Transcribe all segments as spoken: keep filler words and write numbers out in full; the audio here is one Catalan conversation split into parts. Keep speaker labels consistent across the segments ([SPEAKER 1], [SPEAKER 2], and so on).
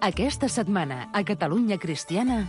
[SPEAKER 1] Aquesta setmana, a Catalunya Cristiana...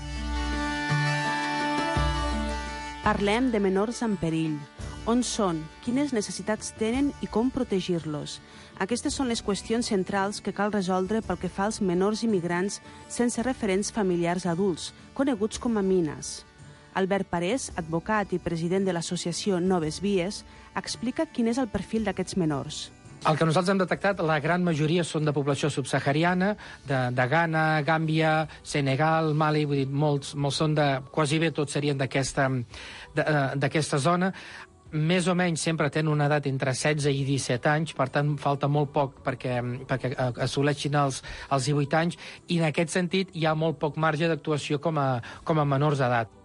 [SPEAKER 2] Parlem de menors en perill. On són, quines necessitats tenen i com protegir-los. Aquestes són les qüestions centrals que cal resoldre pel que fa als menors immigrants sense referents familiars adults, coneguts com a mines. Albert Parés, advocat i president de l'associació Noves Vies, explica quin és el perfil d'aquests menors.
[SPEAKER 3] El que nosaltres hem detectat, la gran majoria són de població subsahariana, de, de Ghana, Gàmbia, Senegal, Mali, vull dir, molts, molts són de... quasi bé tots serien d'aquesta d'aquesta zona. Més o menys sempre tenen una edat entre setze i disset anys, per tant falta molt poc perquè, perquè assoleixin els, els divuit anys, i en aquest sentit hi ha molt poc marge d'actuació com a, com a menors d'edat.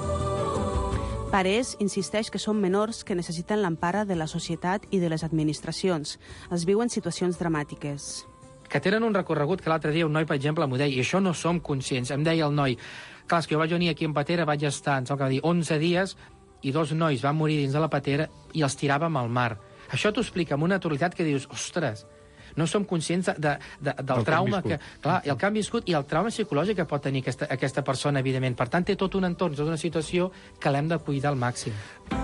[SPEAKER 2] Parés insisteix que són menors que necessiten l'empara de la societat i de les administracions. Es viuen situacions dramàtiques.
[SPEAKER 3] Que tenen un recorregut que l'altre dia un noi, per exemple, m'ho deia, i això no som conscients. Em deia el noi, clar, és que jo vaig venir aquí en patera, vaig estar, em sembla que va dir, onze dies, i dos nois van morir dins de la patera i els tiràvem al mar. Això t'ho explica amb una naturalitat que dius, ostres, no som conscients de, de, de, del el trauma que, clar, el que han viscut i el trauma psicològic que pot tenir aquesta, aquesta persona, evidentment. Per tant, té tot un entorn, tota una situació que l'hem de cuidar al màxim.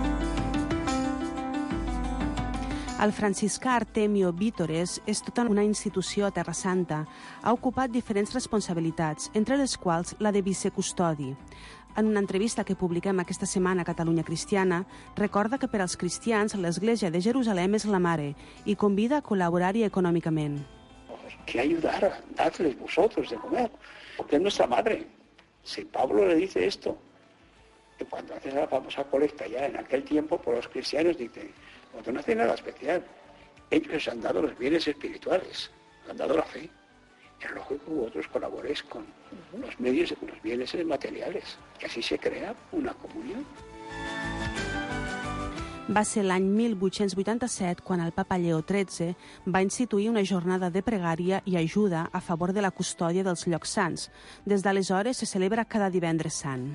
[SPEAKER 2] El franciscà Artemio Vítores és tota una institució a Terra Santa. Ha ocupat diferents responsabilitats, entre les quals la de vicecustodi. En una entrevista que publiquem aquesta setmana a Catalunya Cristiana, recorda que per als cristians l'Església de Jerusalem és la mare i convida a col·laborar-hi econòmicament.
[SPEAKER 4] Que ayudar, dadles vosotros de comer, porque es nuestra madre. Si Pablo le dice esto, que cuando haces la famosa colecta ya en aquel tiempo por los cristianos, dice, cuando no hace nada especial, ellos han dado los bienes espirituales, han dado la fe. Es lógico que vosotros colaboréis con los medios, con los bienes materiales, que así se crea una comunión.
[SPEAKER 2] Va ser l'any mil vuit-cents vuitanta-set quan el papa Lleó tretze va instituir una jornada de pregària i ajuda a favor de la custòdia dels llocs sants. Des d'aleshores se celebra cada divendres sant.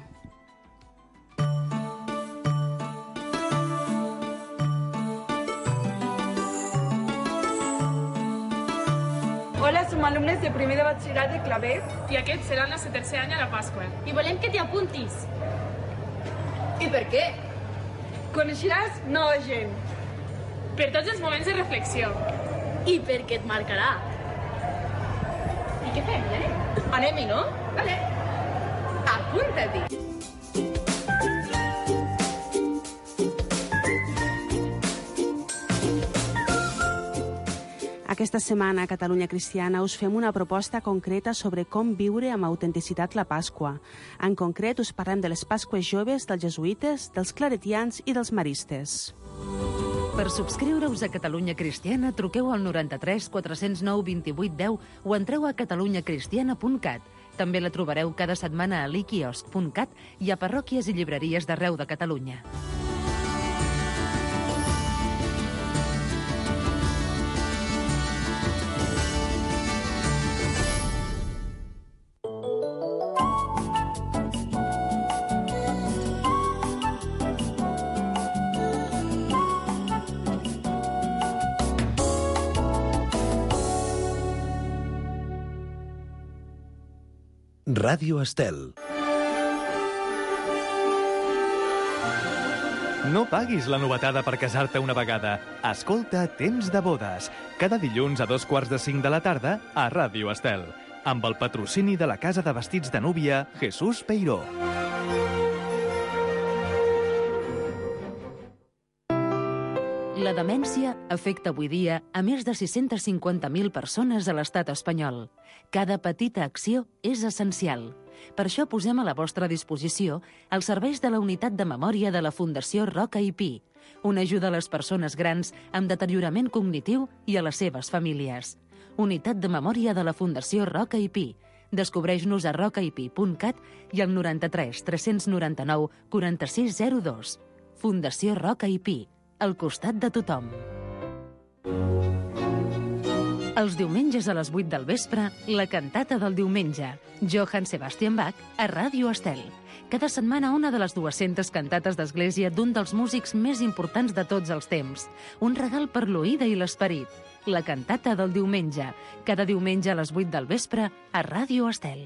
[SPEAKER 5] Hola, som alumnes de primer de batxillerat de Claver.
[SPEAKER 6] I aquest serà el nostre tercer any a la Pasqua.
[SPEAKER 7] I volem que t'hi apuntis.
[SPEAKER 5] I per què? Coneixeràs nova gent.
[SPEAKER 6] Per tots els moments de reflexió.
[SPEAKER 7] I perquè et marcarà.
[SPEAKER 5] I què fem, eh? Anem-hi, no? Vale. Apunta-t'hi.
[SPEAKER 2] Aquesta setmana a Catalunya Cristiana us fem una proposta concreta sobre com viure amb autenticitat la Pasqua. En concret, us parlem de les Pasques joves, dels jesuïtes, dels claretians i dels maristes.
[SPEAKER 1] Per subscriure-us a Catalunya Cristiana, truqueu al noranta-tres quatre-cents nou vint-i-vuit deu o entreu a catalunya cristiana punt cat. També la trobareu cada setmana a l'iquiosc punt cat i a parròquies i llibreries d'arreu de Catalunya.
[SPEAKER 8] Ràdio Estel. No paguis la novetada per casar-te una vegada. Escolta Temps de bodes, cada dilluns a dos quarts de cinc de la tarda a Ràdio Estel, amb el patrocini de la Casa de Vestits de Núvia Jesús Peiró.
[SPEAKER 1] La demència afecta avui dia a més de sis-centes cinquanta mil persones a l'estat espanyol. Cada petita acció és essencial. Per això posem a la vostra disposició els serveis de la Unitat de Memòria de la Fundació Roca i Pi, una ajuda a les persones grans amb deteriorament cognitiu i a les seves famílies. Unitat de Memòria de la Fundació Roca i Pi. Descobreix-nos a roca i pi punt cat i al noranta-tres tres noranta-nou quaranta-sis zero dos. Fundació Roca i Pi, al costat de tothom. Els diumenges a les vuit del vespre, la cantata del diumenge. Johann Sebastian Bach a Ràdio Estel. Cada setmana una de les dues-centes cantates d'església d'un dels músics més importants de tots els temps. Un regal per l'oïda i l'esperit. La cantata del diumenge. Cada diumenge a les vuit del vespre a Ràdio Estel.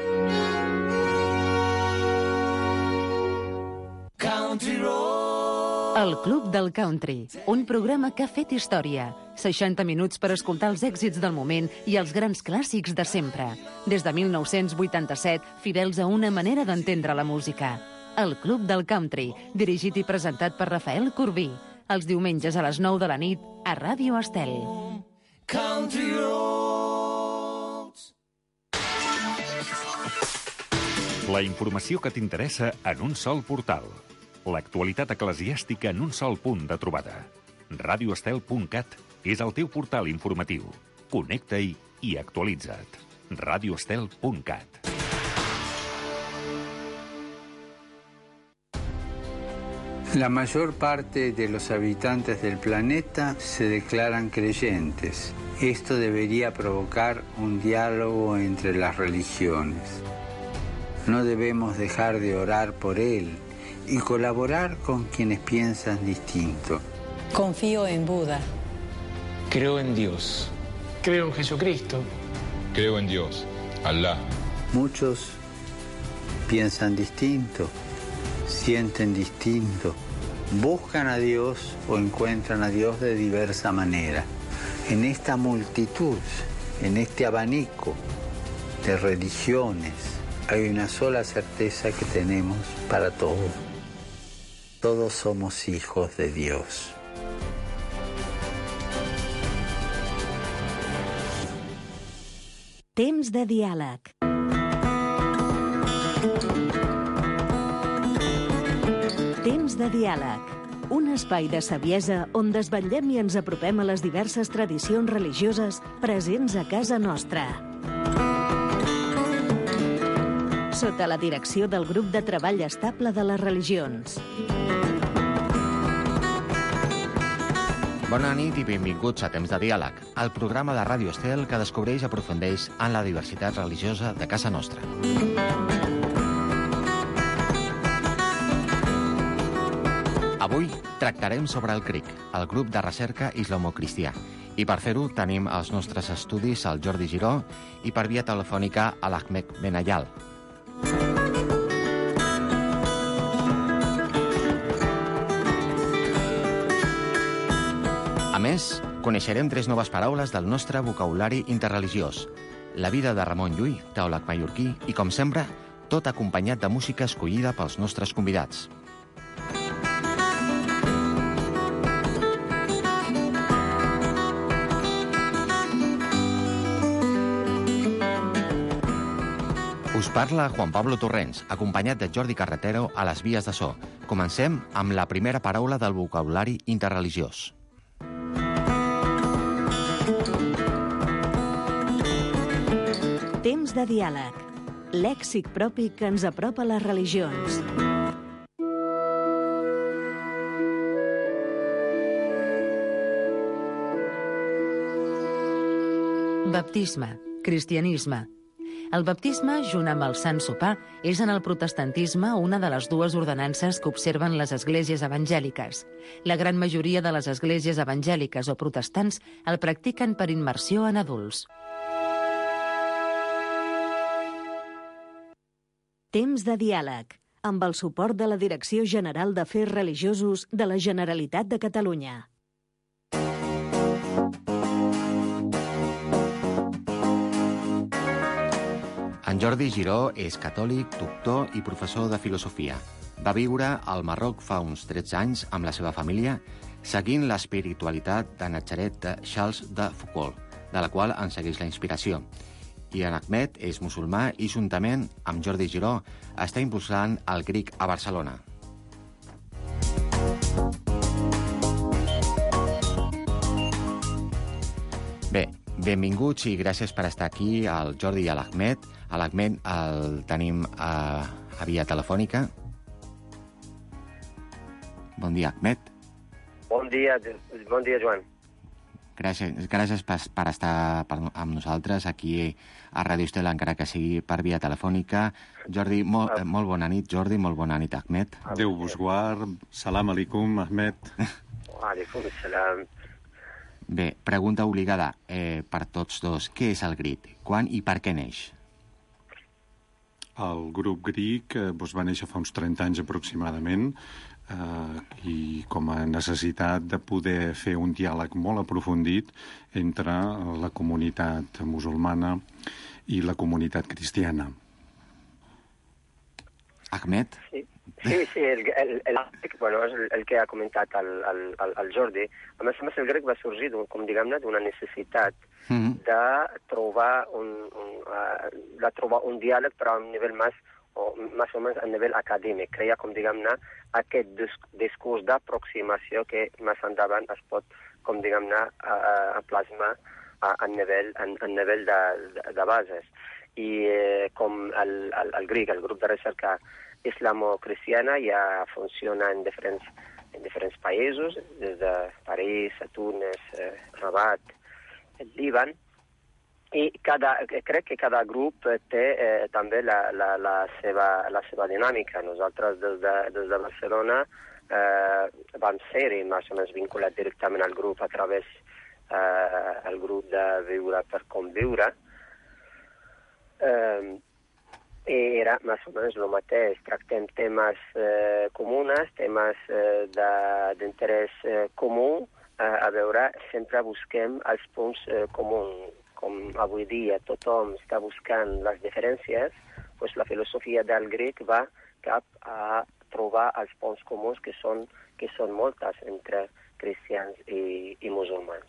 [SPEAKER 9] Country Road.
[SPEAKER 1] El Club del Country, un programa que ha fet història. seixanta minuts per escoltar els èxits del moment i els grans clàssics de sempre. Des de mil nou-cents vuitanta-set, fidels a una manera d'entendre la música. El Club del Country, dirigit i presentat per Rafael Corbí. Els diumenges a les nou de la nit a Ràdio Estel.
[SPEAKER 9] Country Roads.
[SPEAKER 10] La informació que t'interessa en un sol portal. L'actualitat eclesiàstica en un sol punt de trobada. radio estel punt cat és el teu portal informatiu. Connecta-hi i actualitza't. radio estel punt cat.
[SPEAKER 11] La mayor parte de los habitantes del planeta se declaran creyentes. Esto debería provocar un diálogo entre las religiones. No debemos dejar de orar por él y colaborar con quienes piensan distinto.
[SPEAKER 12] Confío en Buda.
[SPEAKER 13] Creo en Dios.
[SPEAKER 14] Creo en Jesucristo.
[SPEAKER 15] Creo en Dios, Alá.
[SPEAKER 11] Muchos piensan distinto, sienten distinto, buscan a Dios o encuentran a Dios de diversa manera. En esta multitud, en este abanico de religiones, hay una sola certeza que tenemos para todos. Todos somos hijos de Dios.
[SPEAKER 16] Temps de diàleg. Temps de diàleg. Un espai de saviesa on desvetllem i ens apropem a les diverses tradicions religioses presents a casa nostra. Sota la direcció del grup de treball estable de les religions.
[SPEAKER 17] Bona nit i benvinguts a Temps de Diàleg, el programa de Ràdio Estel que descobreix i aprofundeix en la diversitat religiosa de casa nostra. Avui tractarem sobre el C R I C, el grup de recerca islamocristià. I per fer-ho tenim als nostres estudis el Jordi Giró i per via telefònica a l'Ahmed Benayal. A més, coneixerem tres noves paraules del nostre vocabulari interreligiós. La vida de Ramon Llull, teòleg mallorquí, i, com sempre, tot acompanyat de música escollida pels nostres convidats. Us parla Juan Pablo Torrents, acompanyat de Jordi Carretero a les vies de so. Comencem amb la primera paraula del vocabulari interreligiós.
[SPEAKER 16] Temps de diàleg. Lèxic propi que ens apropa a les religions.
[SPEAKER 1] Baptisme, cristianisme. El baptisme, junt amb el Sant Sopar, és en el protestantisme una de les dues ordenances que observen les esglésies evangèliques. La gran majoria de les esglésies evangèliques o protestants el practiquen per immersió en adults.
[SPEAKER 16] Temps de diàleg, amb el suport de la Direcció General d'Afers Religiosos de la Generalitat de Catalunya.
[SPEAKER 17] En Jordi Giró és catòlic, doctor i professor de filosofia. Va viure al Marroc fa uns tretze anys amb la seva família, seguint l'espiritualitat de Natzaret de Charles de Foucault, de la qual en segueix la inspiració. I en Ahmed és musulmà i, juntament amb Jordi Giró, està impulsant el C R I C a Barcelona. Bé, benvinguts i gràcies per estar aquí, al Jordi i a l'Ahmed. A l'Ahmed el tenim a, a via telefònica. Bon dia, Ahmed.
[SPEAKER 18] Bon dia, bon dia, Joan.
[SPEAKER 17] Gràcies, gràcies per, per estar per, amb nosaltres aquí a Ràdio Estel, encara que sigui per via telefònica. Jordi, molt, ah. molt bona nit, Jordi, molt bona nit, Ahmed.
[SPEAKER 18] Déu vos guard, salam aleikum, Ahmed.
[SPEAKER 19] Aleikum salam.
[SPEAKER 17] Bé, pregunta obligada eh, per tots dos. Què és el GRIC? Quan i per què neix?
[SPEAKER 18] El grup GRIC eh, doncs va néixer fa uns trenta anys aproximadament eh, i com a necessitat de poder fer un diàleg molt aprofundit entre la comunitat musulmana i la comunitat cristiana.
[SPEAKER 17] Ahmed?
[SPEAKER 19] Sí, sí, sí el, el, el, bueno, és el, el que ha comentat el, el, el Jordi. A més a més, el grec va sorgir, com diguem-ne, d'una necessitat mm-hmm. de trobar un, un, uh, de trobar un diàleg, però a un nivell més o més o menys a nivell acadèmic. Creia, com diguem-ne, aquest discurs d'aproximació que més endavant es pot, com diguem-ne, uh, plasmar a, a nivell, a, a nivell de, de, de bases. I eh, com el, el, el GRIC, el grup de recerca islamo-cristiana, ja funciona en diferents, en diferents països, des de París, Tunis, eh, Rabat, el Líban, i cada, crec que cada grup té eh, també la, la, la, seva, la seva dinàmica. Nosaltres des de, des de Barcelona eh, vam ser-hi més o menys vinculat directament al grup a través eh, el grup de Viure per Conviure. Eh, era més o menys el mateix. Tractem temes eh, comuns, temes eh, d'interès eh, comú. Eh, a veure, sempre busquem els punts eh, comuns. Com avui dia tothom està buscant les diferències, doncs la filosofia del grec va cap a trobar els punts comuns que són, que són moltes entre cristians i, i musulmans.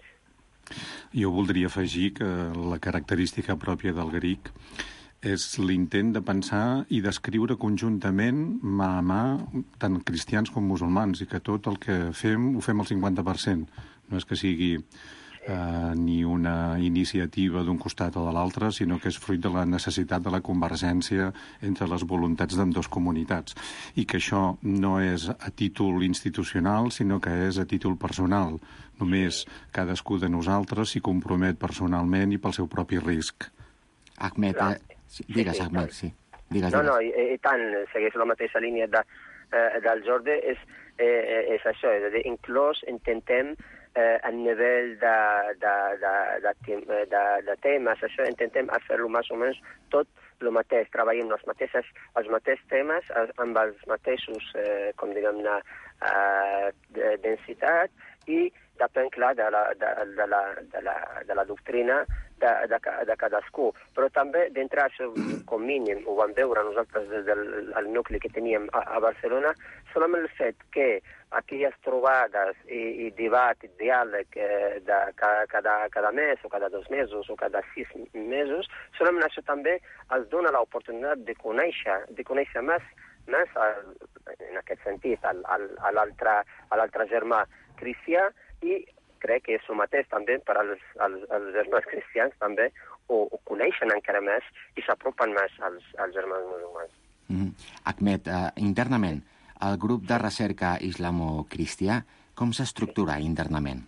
[SPEAKER 18] Jo voldria afegir que la característica pròpia del grec és l'intent de pensar i d'escriure conjuntament, mà a mà, tant cristians com musulmans, i que tot el que fem ho fem al cinquanta per cent. No és que sigui eh, ni una iniciativa d'un costat o de l'altre, sinó que és fruit de la necessitat de la convergència entre les voluntats d'ambdós comunitats. I que això no és a títol institucional, sinó que és a títol personal. Només cadascú de nosaltres s'hi compromet personalment i pel seu propi risc.
[SPEAKER 17] Ahmed, eh, digues, Ahmed, sí. Digues,
[SPEAKER 19] no,
[SPEAKER 17] digues.
[SPEAKER 19] no, i, i tant, segueix la mateixa línia de, eh, del Jordi, és, eh, és això, és a dir, inclús intentem eh, a nivell de, de, de, de, de, de temes, això intentem fer-lo més o menys tot el mateix, treballem els mateixos, els mateixos temes amb els mateixos, eh, com diguem-ne, eh, de densitat, i depèn, clar, de la, de, de la, de la, de la doctrina de, de, de cadascú. Però també, d'entrar, com mínim, ho vam veure nosaltres des del el nucli que teníem a, a Barcelona, solament el fet que aquelles trobades i, i debat, i diàleg eh, de cada, cada, cada mes o cada dos mesos o cada sis mesos, solament això també els dona l'oportunitat de conèixer, de conèixer més, més el, en aquest sentit, a l'altre germà cristià, i crec que és el mateix també per als, als, als germans cristians també, o, o coneixen encara més i s'apropen més als, als germans musulmans.
[SPEAKER 17] Mm-hmm. Ahmed, uh, internament, el grup de recerca islamo-cristià, com s'estructura internament?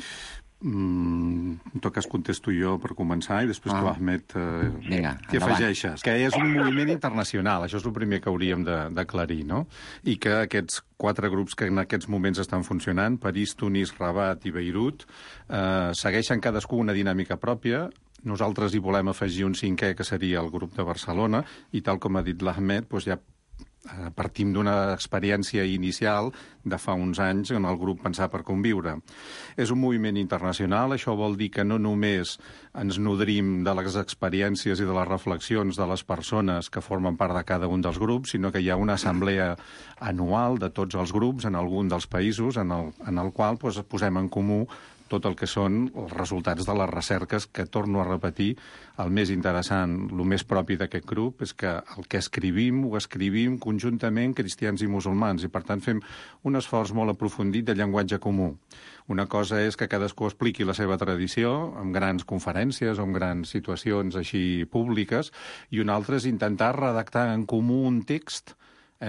[SPEAKER 18] Mm, en tot cas contesto jo per començar i després ah. tu, Ahmed, eh,
[SPEAKER 17] Vinga,
[SPEAKER 18] t'hi afegeixes. Que és un moviment internacional, això és el primer que hauríem d'aclarir, no? I que aquests quatre grups que en aquests moments estan funcionant, París, Tunis, Rabat i Beirut, eh, segueixen cadascú una dinàmica pròpia. Nosaltres hi volem afegir un cinquè, que seria el grup de Barcelona, i tal com ha dit l'Ahmed, doncs ja partim d'una experiència inicial de fa uns anys en el grup Pensar per Conviure. És un moviment internacional, això vol dir que no només ens nodrim de les experiències i de les reflexions de les persones que formen part de cada un dels grups, sinó que hi ha una assemblea anual de tots els grups en algun dels països en el, en el qual doncs, posem en comú tot el que són els resultats de les recerques, que, torno a repetir, el més interessant, el més propi d'aquest grup, és que el que escrivim, ho escrivim conjuntament cristians i musulmans, i per tant fem un esforç molt aprofundit de llenguatge comú. Una cosa és que cadascú expliqui la seva tradició amb grans conferències o amb grans situacions així públiques, i una altra és intentar redactar en comú un text, eh?,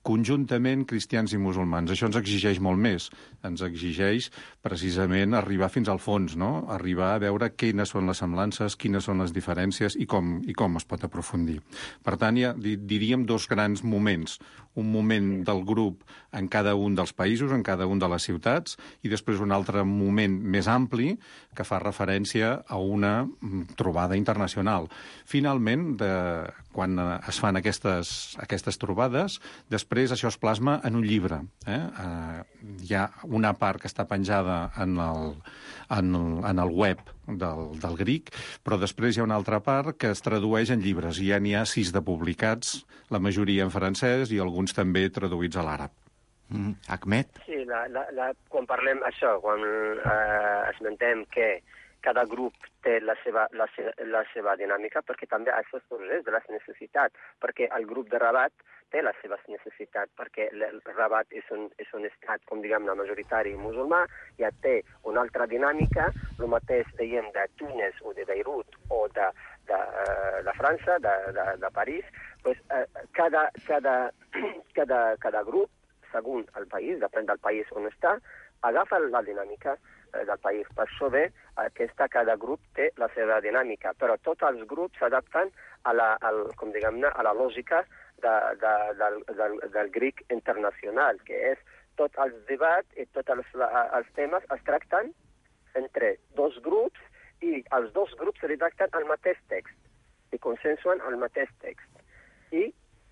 [SPEAKER 18] conjuntament cristians i musulmans. Això ens exigeix molt més. Ens exigeix precisament arribar fins al fons, no? Arribar a veure quines són les semblances, quines són les diferències i com, i com es pot aprofundir. Per tant, hi ha, diríem, dos grans moments. Un moment del grup en cada un dels països, en cada un de les ciutats, i després un altre moment més ampli que fa referència a una trobada internacional. Finalment, de, quan es fan aquestes, aquestes trobades, després això es plasma en un llibre. Eh? Eh, hi ha una part que està penjada en el, en el, en el web del, del Gric, però després hi ha una altra part que es tradueix en llibres, i ja n'hi ha sis de publicats, la majoria en francès i alguns també traduïts a l'àrab.
[SPEAKER 17] Mm. Ahmed?
[SPEAKER 19] Sí, la, la, la, quan parlem això, quan eh, esmentem que cada grup té la seva, la, seva, la seva dinàmica, perquè també això sorgeix de les necessitats, perquè el grup de Rabat té les seves necessitats, perquè el Rabat és un, és un estat, com diguem, majoritari musulmà, ja té una altra dinàmica, el mateix dèiem de Tunis o de Beirut o de, de, de França, de, de, de París, pues, eh, cada, cada, cada, cada grup, segons el país, depèn del país on està, agafa la dinàmica eh, del país. Per això bé, aquesta, cada grup té la seva dinàmica, però tots els grups s'adapten a la, al, com diguem-ne, a la lògica de, de, del, del, del grec internacional, que és tots els debats i tots els, els temes es tracten entre dos grups i els dos grups redacten el mateix text i consensuen el mateix text. I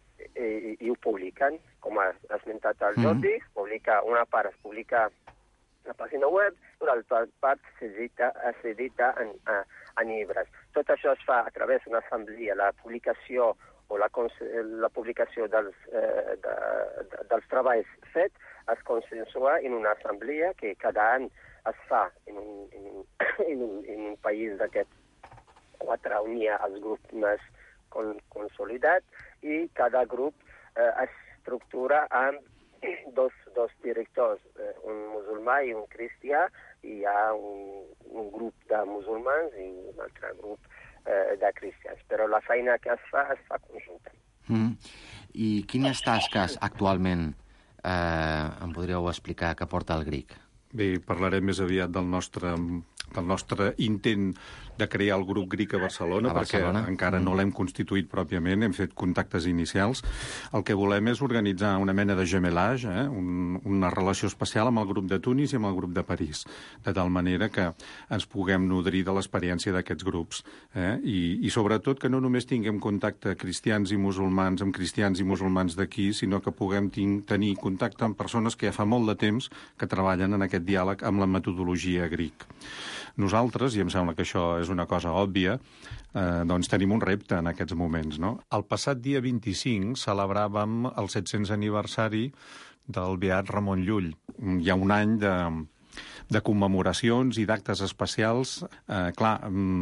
[SPEAKER 19] I, i ho publiquen, com ha esmentat el Jordi, mm. publica, una part es publica a la pàgina web, i una altra part s'edita, s'edita en, en llibres. Tot això es fa a través d'una assemblea, la publicació o la, la publicació dels, eh, de, de, dels treballs fets es consensua en una assemblea que cada any es fa en un, en un, en un, en un país d'aquests quatre on hi ha els grups més consolidats, i cada grup eh, es estructura amb dos, dos directors, eh, un musulmà i un cristià, i hi ha un, un grup de musulmans i un altre grup eh, de cristians. Però la feina que es fa, es fa conjunta.
[SPEAKER 17] Mm. I quines tasques actualment eh, em podríeu explicar que porta el Gric?
[SPEAKER 18] Bé, parlarem més aviat del nostre, del nostre intent de crear el grup Gric a Barcelona, a Barcelona. perquè encara mm. no l'hem constituït pròpiament, hem fet contactes inicials. El que volem és organitzar una mena de gemelage, eh? Un, una relació especial amb el grup de Tunis i amb el grup de París, de tal manera que ens puguem nodrir de l'experiència d'aquests grups. Eh? I, I sobretot que no només tinguem contacte cristians i musulmans amb cristians i musulmans d'aquí, sinó que puguem tinc, tenir contacte amb persones que ja fa molt de temps que treballen en aquest diàleg amb la metodologia Gric. Nosaltres, i em sembla que això és una cosa òbvia, eh, doncs tenim un repte en aquests moments, no? El passat dia vint-i-cinc celebràvem el set-cents aniversari del beat Ramon Llull. Hi ha un any de, de commemoracions i d'actes especials. Eh, clar,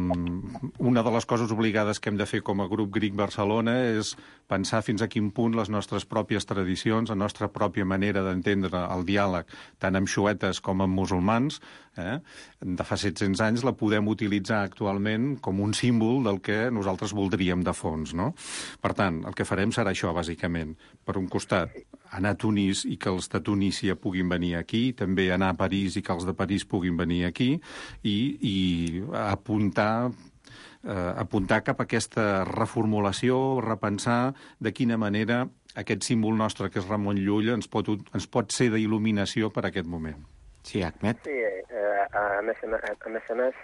[SPEAKER 18] una de les coses obligades que hem de fer com a grup Gric Barcelona és pensar fins a quin punt les nostres pròpies tradicions, la nostra pròpia manera d'entendre el diàleg, tant amb xuetes com amb musulmans, eh, de fa set-cents anys, la podem utilitzar actualment com un símbol del que nosaltres voldríem de fons, no? Per tant, el que farem serà això, bàsicament. Per un costat, anar a Tunis i que els de Tunísia puguin venir aquí, també anar a París i que els de París puguin venir aquí, i, i apuntar... Eh, apuntar cap a aquesta reformulació, repensar de quina manera aquest símbol nostre, que és Ramon Llull, ens pot, ens pot ser d'il·luminació per a aquest moment.
[SPEAKER 17] Sí, Ahmed?
[SPEAKER 19] Sí, eh, a més a més, a més, a més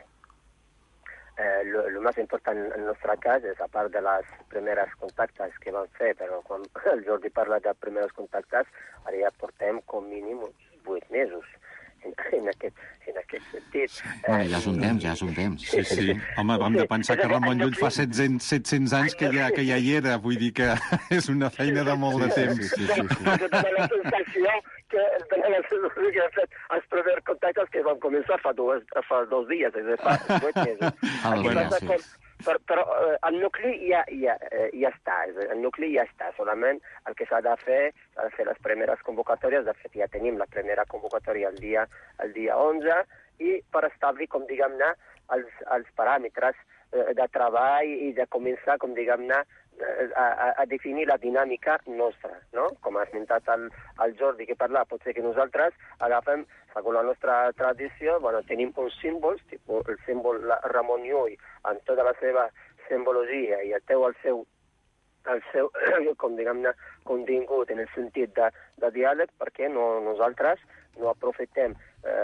[SPEAKER 19] eh, lo, lo més important en el nostre cas és, a part de les primeres contactes que vam fer, però quan el Jordi parla de primeres contactes, ara ja portem com mínim uns vuit mesos. En, en, aquest, en aquest sentit.
[SPEAKER 17] Bueno, ja és un temps, ja és un temps.
[SPEAKER 18] Sí, sí. Home, vam de pensar que Ramon Llull fa set-cents anys que ja, que ja hi era, vull dir que és una feina de molt de temps.
[SPEAKER 19] Sí, sí, sí, sí. Jo tinc la sensació que tenen la sensació que hem fet els primers contactes que vam començar fa dos, fa dos dies, és a dir, fa vuit mesos.
[SPEAKER 17] Ah, bueno, sí.
[SPEAKER 19] Però, però eh, el nucli ja, ja, eh, ja està, el nucli ja està, solament el que s'ha de fer, s'ha de fer les primeres convocatòries, de fet ja tenim la primera convocatòria el dia, el dia onze, i per establir, com diguem-ne, els, els paràmetres de treball i de començar, com diguem-ne, a, a, a definir la dinàmica nostra, no? Com ha esmentat el, el Jordi que parla, pot ser que nosaltres agafem, segons la nostra tradició, bueno, tenim uns símbols, tipus el símbol Ramon Llull, amb tota la seva simbologia i el teu el seu, el seu com diguem-ne, contingut en el sentit de, de diàleg, perquè no, nosaltres no aprofitem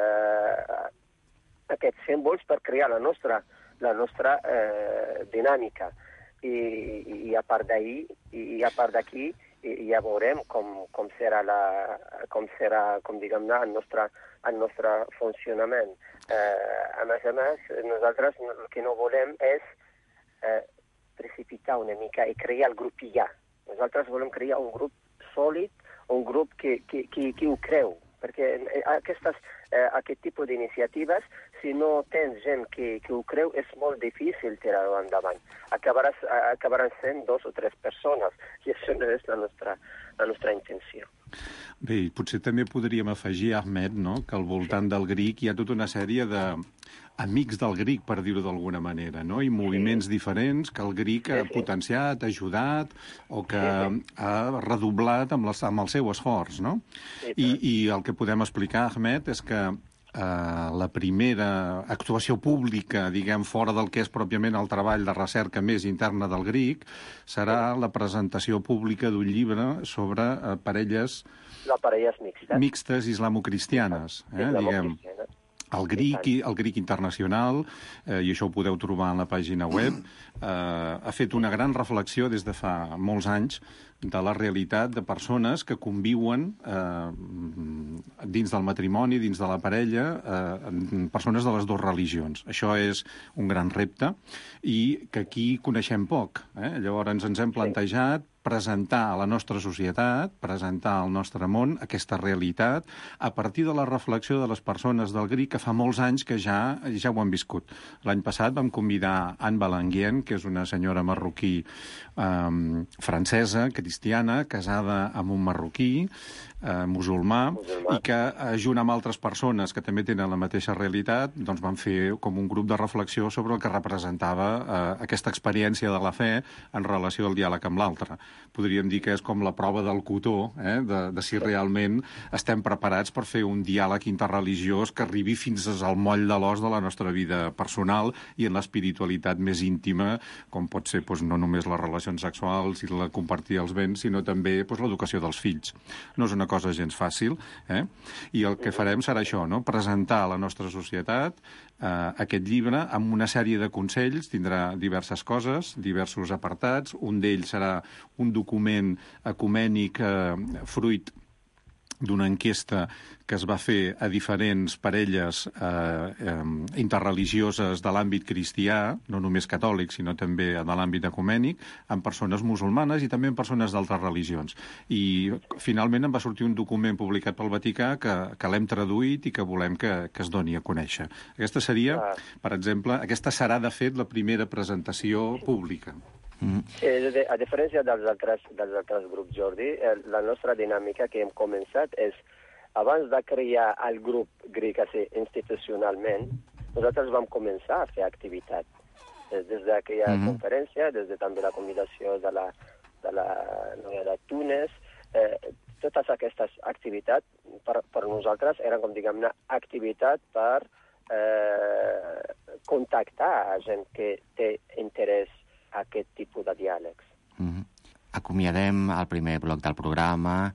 [SPEAKER 19] eh, aquests símbols per crear la nostra, la nostra eh, dinàmica. I, i a part d'ahir, i a part d'aquí, ja veurem com, com serà, la, com, serà com diguem-ne, el nostre, el nostre funcionament. Eh, a més a més, nosaltres el que no volem és eh, precipitar una mica i crear el grup ja. Nosaltres volem crear un grup sòlid, un grup que, que, que, que ho creu, perquè aquestes, eh, aquest tipus d'iniciatives, si no tens gent que, que ho creu, és molt difícil tirar-ho endavant. Acabaràs, acabaran sent dos o tres persones, i això no és la nostra, la nostra intenció.
[SPEAKER 18] Bé, potser també podríem afegir, Ahmed, no?, que al voltant del Gric hi ha tota una sèrie de amics del Gric, per dir-ho d'alguna manera, no?, i moviments sí. diferents que el Gric ha sí, sí. potenciat, ajudat, o que sí, sí. ha redoblat amb, les, amb el seu esforç, no? Sí, I, I el que podem explicar, Ahmed, és que Uh, la primera actuació pública, diguem, fora del que és pròpiament el treball de recerca més interna del Gric, serà la presentació pública d'un llibre sobre uh, parelles...
[SPEAKER 19] Les parelles mixtes.
[SPEAKER 18] Mixtes islamo-cristianes, eh, diguem. El Gric, el Gric Internacional, eh, i això ho podeu trobar en la pàgina web, eh, ha fet una gran reflexió des de fa molts anys de la realitat de persones que conviuen eh, dins del matrimoni, dins de la parella, eh, persones de les dues religions. Això és un gran repte i que aquí coneixem poc. Eh? Llavors ens hem plantejat presentar a la nostra societat, presentar al nostre món aquesta realitat a partir de la reflexió de les persones del Gric que fa molts anys que ja ja ho han viscut. L'any passat vam convidar Anne Balanguien, que és una senyora marroquí eh, francesa, cristiana, casada amb un marroquí, eh, musulmà, musulmà, i que, eh, junt amb altres persones que també tenen la mateixa realitat, doncs van fer com un grup de reflexió sobre el que representava eh, aquesta experiència de la fe en relació al diàleg amb l'altre. Podríem dir que és com la prova del cotó, eh, de, de si realment estem preparats per fer un diàleg interreligiós que arribi fins al moll de l'os de la nostra vida personal i en l'espiritualitat més íntima, com pot ser doncs, no només les relacions sexuals i la compartir els béns, sinó també doncs, l'educació dels fills. No és una cosa gens fàcil, eh? I el que farem serà això, no? Presentar a la nostra societat eh, aquest llibre amb una sèrie de consells, tindrà diverses coses, diversos apartats, un d'ells serà un document ecumènic eh, fruit d'una enquesta que es va fer a diferents parelles eh, eh, interreligioses de l'àmbit cristià, no només catòlic, sinó també de l'àmbit ecumènic, amb persones musulmanes i també amb persones d'altres religions. I finalment em va sortir un document publicat pel Vaticà que, que l'hem traduït i que volem que, que es doni a conèixer. Aquesta seria, per exemple, aquesta serà, de fet, la primera presentació pública.
[SPEAKER 19] Sí, a diferència dels altres, dels altres grups, Jordi, la nostra dinàmica que hem començat és, abans de crear el grup Gric institucionalment, nosaltres vam començar a fer activitat. Des d'aquella mm-hmm. conferència, des de també la convidació de la, de la noia de Túnez, eh, totes aquestes activitats per, per nosaltres eren, com diguem-ne, activitat per eh, contactar a gent que té interès aquest tipus de diàlegs.
[SPEAKER 17] Mm-hmm. Acomiadem el primer bloc del programa.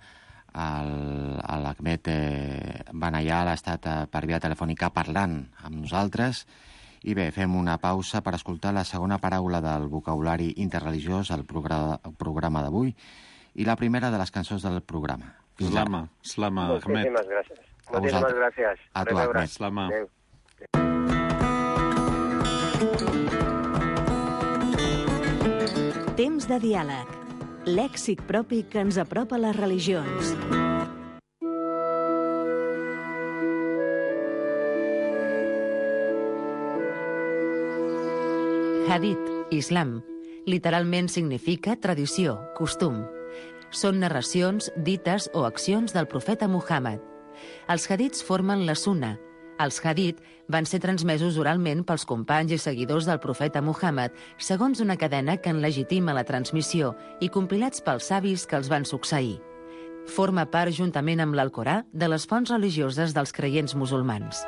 [SPEAKER 17] L'Ahmed Banayal ha estat per via telefònica parlant amb nosaltres. I bé, fem una pausa per escoltar la segona paraula del vocabulari interreligiós al programa d'avui i la primera de les cançons del programa.
[SPEAKER 18] Slama, slama, Ahmed.
[SPEAKER 19] Moltíssimes gràcies. Moltíssimes gràcies.
[SPEAKER 17] A tu, Ahmed.
[SPEAKER 18] Slama.
[SPEAKER 19] Adéu.
[SPEAKER 16] Temps de diàleg. Lèxic propi que ens apropa a les religions.
[SPEAKER 1] Hadith, islam. Literalment significa tradició, costum. Són narracions, dites o accions del profeta Muhammad. Els hadiths formen la sunna. Els hadith van ser transmesos oralment pels companys i seguidors del profeta Muhammad, segons una cadena que en legitima la transmissió i compilats pels savis que els van succeir. Forma part, juntament amb l'Alcorà, de les fonts religioses dels creients musulmans.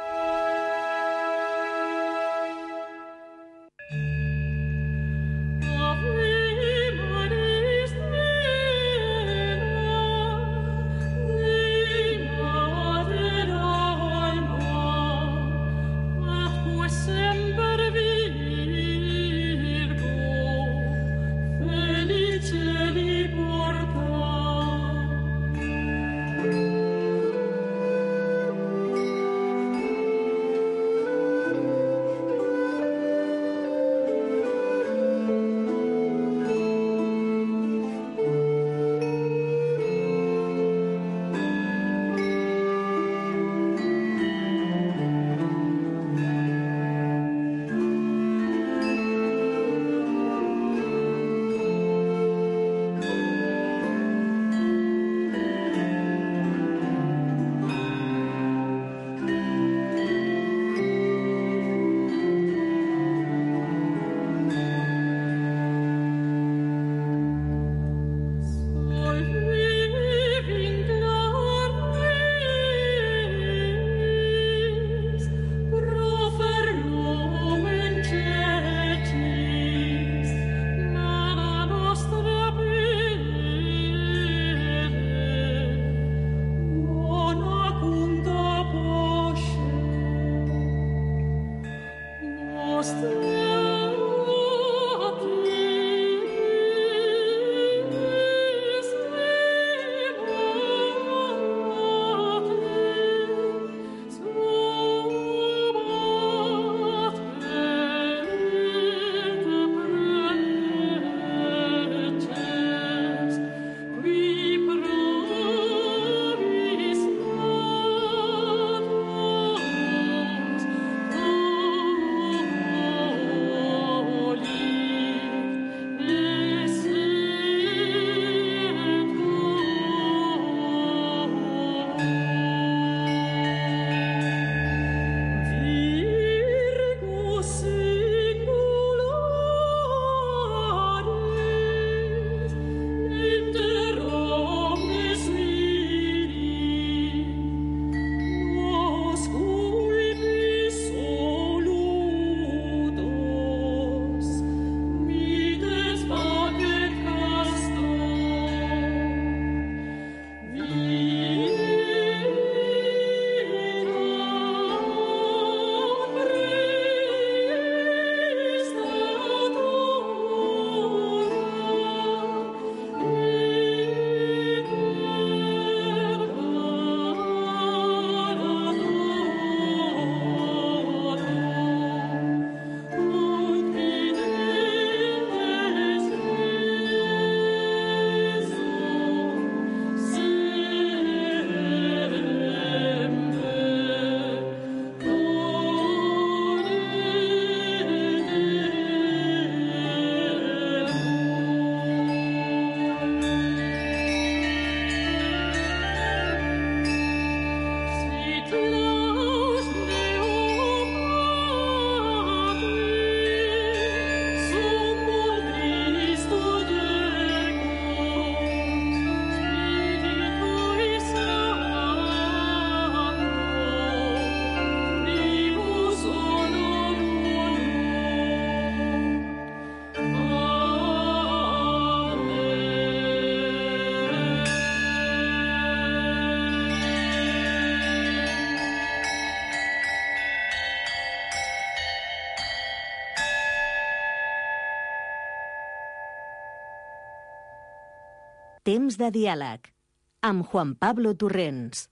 [SPEAKER 16] Temps de diàleg, amb Juan Pablo Torrents.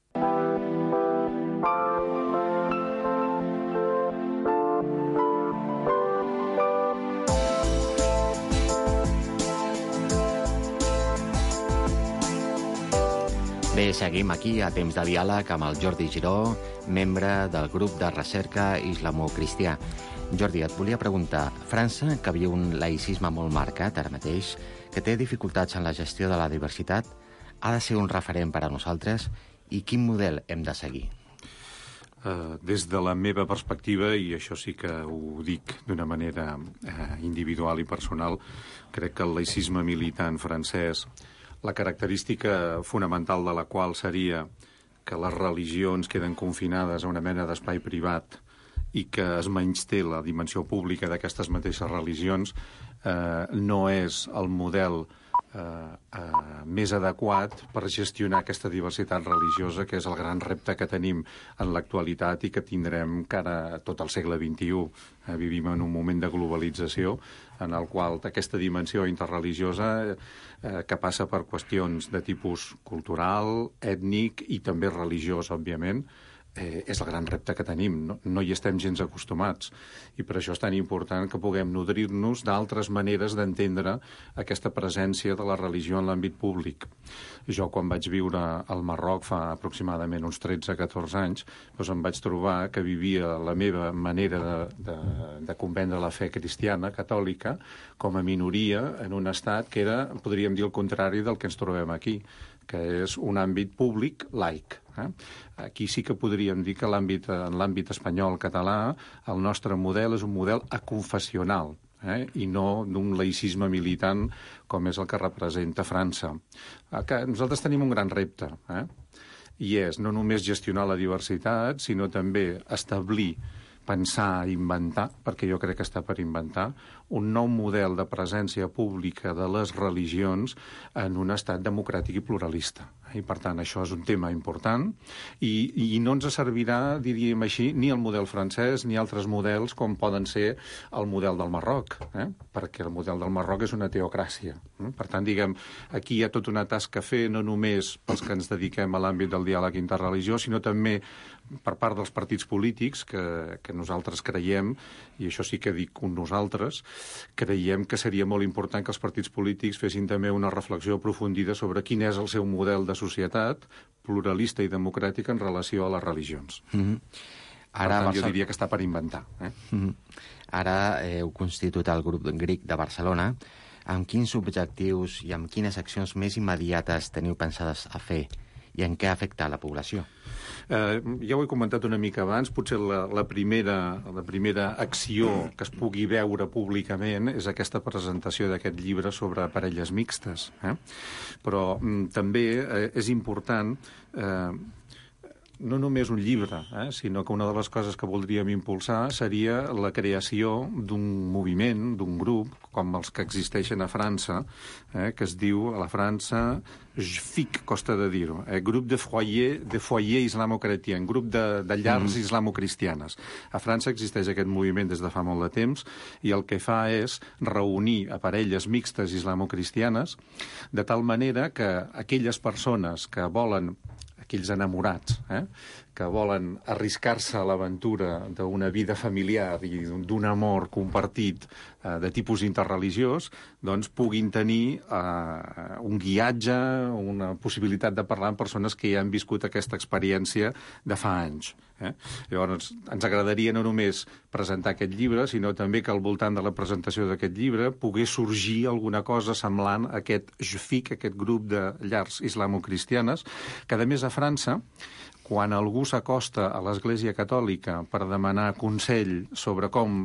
[SPEAKER 17] Bé, seguim aquí a Temps de diàleg amb el Jordi Giró, membre del grup de recerca islamocristià. Jordi, et volia preguntar, França, que viu un laïcisme molt marcat ara mateix, que té dificultats en la gestió de la diversitat, ha de ser un referent per a nosaltres i quin model hem de seguir?
[SPEAKER 18] Uh, des de la meva perspectiva, i això sí que ho dic d'una manera uh, individual i personal, crec que el laïcisme militant francès, la característica fonamental de la qual seria que les religions queden confinades a una mena d'espai privat i que es menysté la dimensió pública d'aquestes mateixes religions, eh, no és el model eh, eh, més adequat per gestionar aquesta diversitat religiosa, que és el gran repte que tenim en l'actualitat i que tindrem cara a tot el segle vint-i-u. Eh, vivim en un moment de globalització en el qual aquesta dimensió interreligiosa eh, que passa per qüestions de tipus cultural, ètnic i també religiós, òbviament, Eh, és el gran repte que tenim. No, no hi estem gens acostumats. I per això és tan important que puguem nodrir-nos d'altres maneres d'entendre aquesta presència de la religió en l'àmbit públic. Jo, quan vaig viure al Marroc fa aproximadament uns tretze a catorze anys, doncs em vaig trobar que vivia la meva manera de, de, de comprendre la fe cristiana, catòlica, com a minoria en un estat que era, podríem dir, el contrari del que ens trobem aquí, que és un àmbit públic laic. Eh? Aquí sí que podríem dir que l'àmbit, en l'àmbit espanyol, català, el nostre model és un model aconfessional, eh? i no d'un laïcisme militant com és el que representa França. Que nosaltres tenim un gran repte, eh? i és no només gestionar la diversitat, sinó també establir, pensar, inventar, perquè jo crec que està per inventar, un nou model de presència pública de les religions en un estat democràtic i pluralista. I, per tant, això és un tema important i, i no ens servirà, diríem així, ni el model francès ni altres models com poden ser el model del Marroc, eh? perquè el model del Marroc és una teocràcia. Eh? Per tant, diguem, aquí hi ha tota una tasca a fer, no només pels que ens dediquem a l'àmbit del diàleg interreligiós, sinó també per part dels partits polítics que, que nosaltres creiem, i això sí que dic un nosaltres, creiem que seria molt important que els partits polítics fessin també una reflexió aprofundida sobre quin és el seu model de societat pluralista i democràtica en relació a les religions. Mm-hmm. Ara, per tant, Barça... jo diria que està per inventar. Eh?
[SPEAKER 17] Mm-hmm. Ara eh, heu constituït el grup Gric de Barcelona. Amb quins objectius i amb quines accions més immediates teniu pensades a fer i en què afecta la població?
[SPEAKER 18] Eh, ja ho he comentat una mica abans, potser la, la, primera, la primera acció que es pugui veure públicament és aquesta presentació d'aquest llibre sobre parelles mixtes. Eh? Però mm, també eh, és important eh, no només un llibre, eh, sinó que una de les coses que voldríem impulsar seria la creació d'un moviment, d'un grup, com els que existeixen a França, eh, que es diu a la França J F I C, costa de dir-ho, eh, grup de foyer, de foyer islamo-chrétien, grup de, de llars mm. islamo-cristianes. A França existeix aquest moviment des de fa molt de temps i el que fa és reunir a parelles mixtes islamo-cristianes de tal manera que aquelles persones que volen, aquells enamorats, eh, que volen arriscar-se a l'aventura d'una vida familiar i d'un amor compartit eh, de tipus interreligiós, doncs puguin tenir eh, un guiatge, una possibilitat de parlar amb persones que ja han viscut aquesta experiència de fa anys. Eh? Llavors, ens agradaria no només presentar aquest llibre, sinó també que al voltant de la presentació d'aquest llibre pogués sorgir alguna cosa semblant a aquest J F I C, aquest grup de llars islamo-cristianes, que a més a França, quan algú s'acosta a l'Església Catòlica per demanar consell sobre com,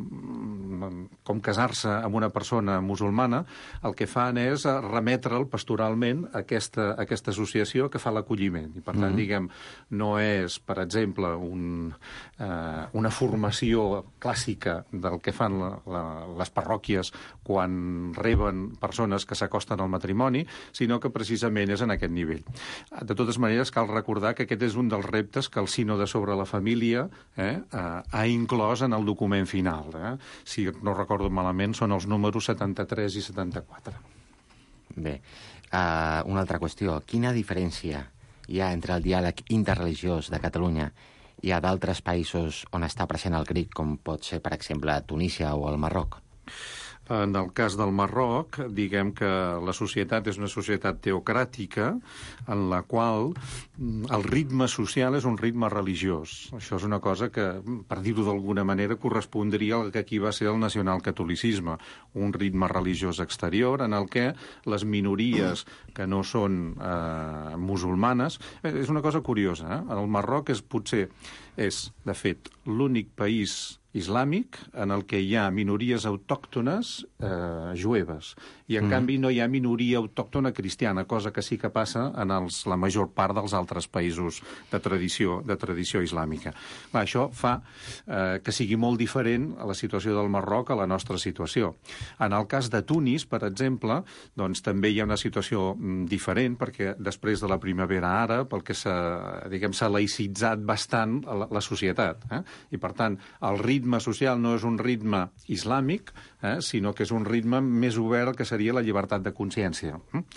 [SPEAKER 18] com casar-se amb una persona musulmana, el que fan és remetre'l pastoralment a aquesta, a aquesta associació que fa l'acolliment. I, per tant, mm-hmm. diguem, no és, per exemple, un, eh, una formació clàssica del que fan la, la, les parròquies quan reben persones que s'acosten al matrimoni, sinó que precisament és en aquest nivell. De totes maneres, cal recordar que aquest és un dels reptes que el Sínode sobre la Família eh, ha inclòs en el document final. Eh? Si no recordo malament, són els números setanta-tres i setanta-quatre.
[SPEAKER 17] Bé, uh, una altra qüestió. Quina diferència hi ha entre el diàleg interreligiós de Catalunya i a d'altres països on està present el grec, com pot ser, per exemple, Tunísia o el Marroc?
[SPEAKER 18] En el cas del Marroc, diguem que la societat és una societat teocràtica en la qual el ritme social és un ritme religiós. Això és una cosa que, per dir-ho d'alguna manera, correspondria al que aquí va ser el nacionalcatolicisme, un ritme religiós exterior en el que les minories que no són eh, musulmanes... És una cosa curiosa, eh? El Marroc és potser, és, de fet, l'únic país islàmic en el que hi ha minories autòctones eh, jueves. I, en mm. canvi, no hi ha minoria autòctona cristiana, cosa que sí que passa en els, la major part dels altres països de tradició, de tradició islàmica. Va, això fa eh, que sigui molt diferent a la situació del Marroc a la nostra situació. En el cas de Tunis, per exemple, doncs, també hi ha una situació mm, diferent, perquè després de la primavera àrab, el que s'ha, diguem, s'ha laïcitzat bastant la, la societat. Eh? I, per tant, el ritme ritme social no és un ritme islàmic, eh, sinó que és un ritme més obert que seria la llibertat de consciència.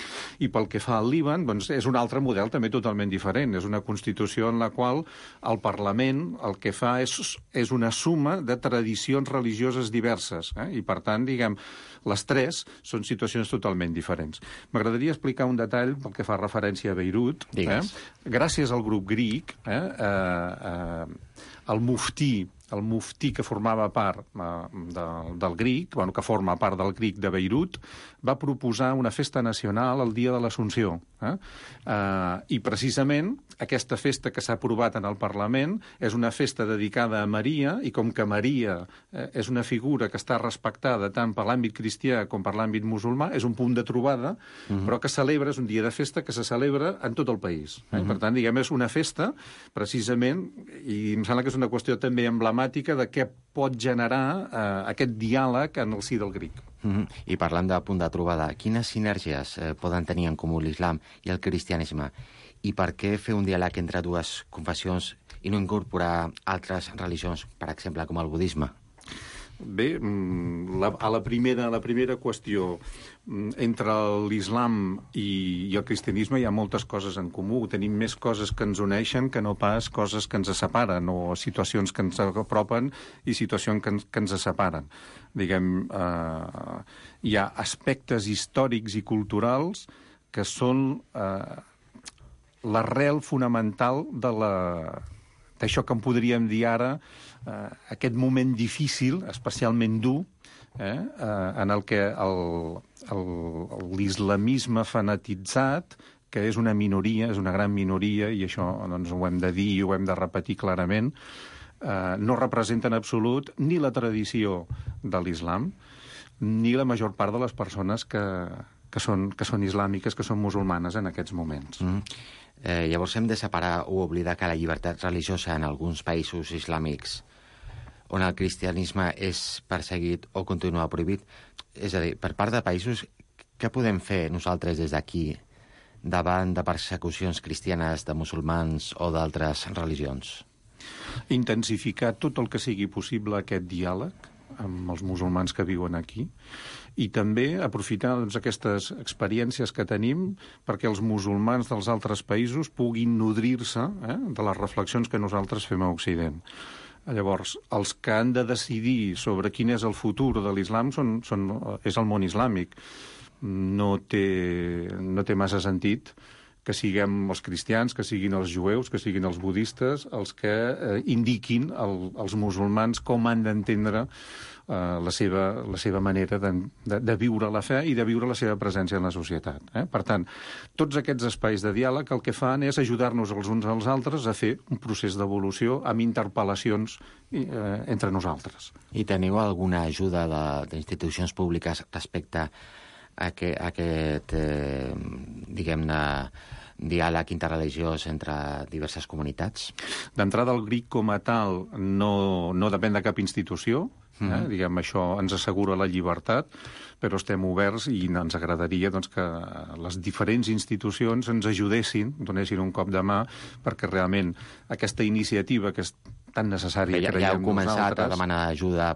[SPEAKER 18] I pel que fa al Líban, doncs, és un altre model també totalment diferent. És una constitució en la qual el Parlament el que fa és, és una suma de tradicions religioses diverses. Eh? I, per tant, diguem, les tres són situacions totalment diferents. M'agradaria explicar un detall pel que fa referència a Beirut. Eh? Gràcies al grup Greek, eh, eh, eh, el muftí el muftí que formava part eh, del, del Greek, bueno, que forma part del Greek de Beirut, va proposar una festa nacional el dia de l'Assumpció. Eh? Eh, I precisament aquesta festa que s'ha aprovat en el Parlament és una festa dedicada a Maria, i com que Maria eh, és una figura que està respectada tant per l'àmbit cristià com per l'àmbit musulmà, és un punt de trobada, uh-huh. però que celebra, és un dia de festa que se celebra en tot el país. Eh? Uh-huh. Per tant, diguem, és una festa, precisament, i em sembla que és una qüestió també emblemàtica de què pot generar eh, aquest diàleg en el si del Greek.
[SPEAKER 17] Mm-hmm. I parlant de punt de trobada, quines sinergies eh, poden tenir en comú l'islam i el cristianisme? I per què fer un diàleg entre dues confessions i no incorporar altres religions, per exemple, com el budisme?
[SPEAKER 18] Bé, la, a la primera, la primera qüestió, entre l'islam i, i el cristianisme hi ha moltes coses en comú. Tenim més coses que ens uneixen que no pas coses que ens separen, o situacions que ens apropen i situacions que ens, que ens separen. Diguem, eh, hi ha aspectes històrics i culturals que són eh, l'arrel fonamental de la... d'això que en podríem dir ara, eh, aquest moment difícil, especialment dur, eh, eh, en el que l'islamisme fanatitzat, que és una minoria, és una gran minoria, i això doncs, ho hem de dir i ho hem de repetir clarament, eh, no representa en absolut ni la tradició de l'islam, ni la major part de les persones que, que, són, que són islàmiques, que són musulmanes en aquests moments.
[SPEAKER 17] Mm. Eh, llavors hem de separar o oblidar que la llibertat religiosa en alguns països islàmics on el cristianisme és perseguit o continua prohibit, és a dir, per part de països, què podem fer nosaltres des d'aquí davant de persecucions cristianes, de musulmans o d'altres religions?
[SPEAKER 18] Intensificar tot el que sigui possible aquest diàleg amb els musulmans que viuen aquí, i també aprofitar doncs, aquestes experiències que tenim perquè els musulmans dels altres països puguin nodrir-se eh, de les reflexions que nosaltres fem a Occident. Llavors, els que han de decidir sobre quin és el futur de l'islam són, són, és el món islàmic. No té, no té massa sentit que siguem els cristians, que siguin els jueus, que siguin els budistes, els que eh, indiquin el, als musulmans com han d'entendre eh, la, seva, la seva manera de, de, de viure la fe i de viure la seva presència en la societat. Eh? Per tant, tots aquests espais de diàleg el que fan és ajudar-nos els uns als altres a fer un procés d'evolució amb interpel·lacions eh, entre nosaltres.
[SPEAKER 17] I teniu alguna ajuda d'institucions públiques respecte a que, a aquest, eh, diguem-ne, diàleg interreligiós entre diverses comunitats?
[SPEAKER 18] D'entrada, el Greek com a tal no, no depèn de cap institució. Eh? Mm. Diguem, això ens assegura la llibertat, però estem oberts i ens agradaria doncs, que les diferents institucions ens ajudessin, donessin un cop de mà, perquè realment aquesta iniciativa que és tan necessària,
[SPEAKER 17] ja,
[SPEAKER 18] creiem
[SPEAKER 17] ja heu començat
[SPEAKER 18] nosaltres...
[SPEAKER 17] a demanar ajuda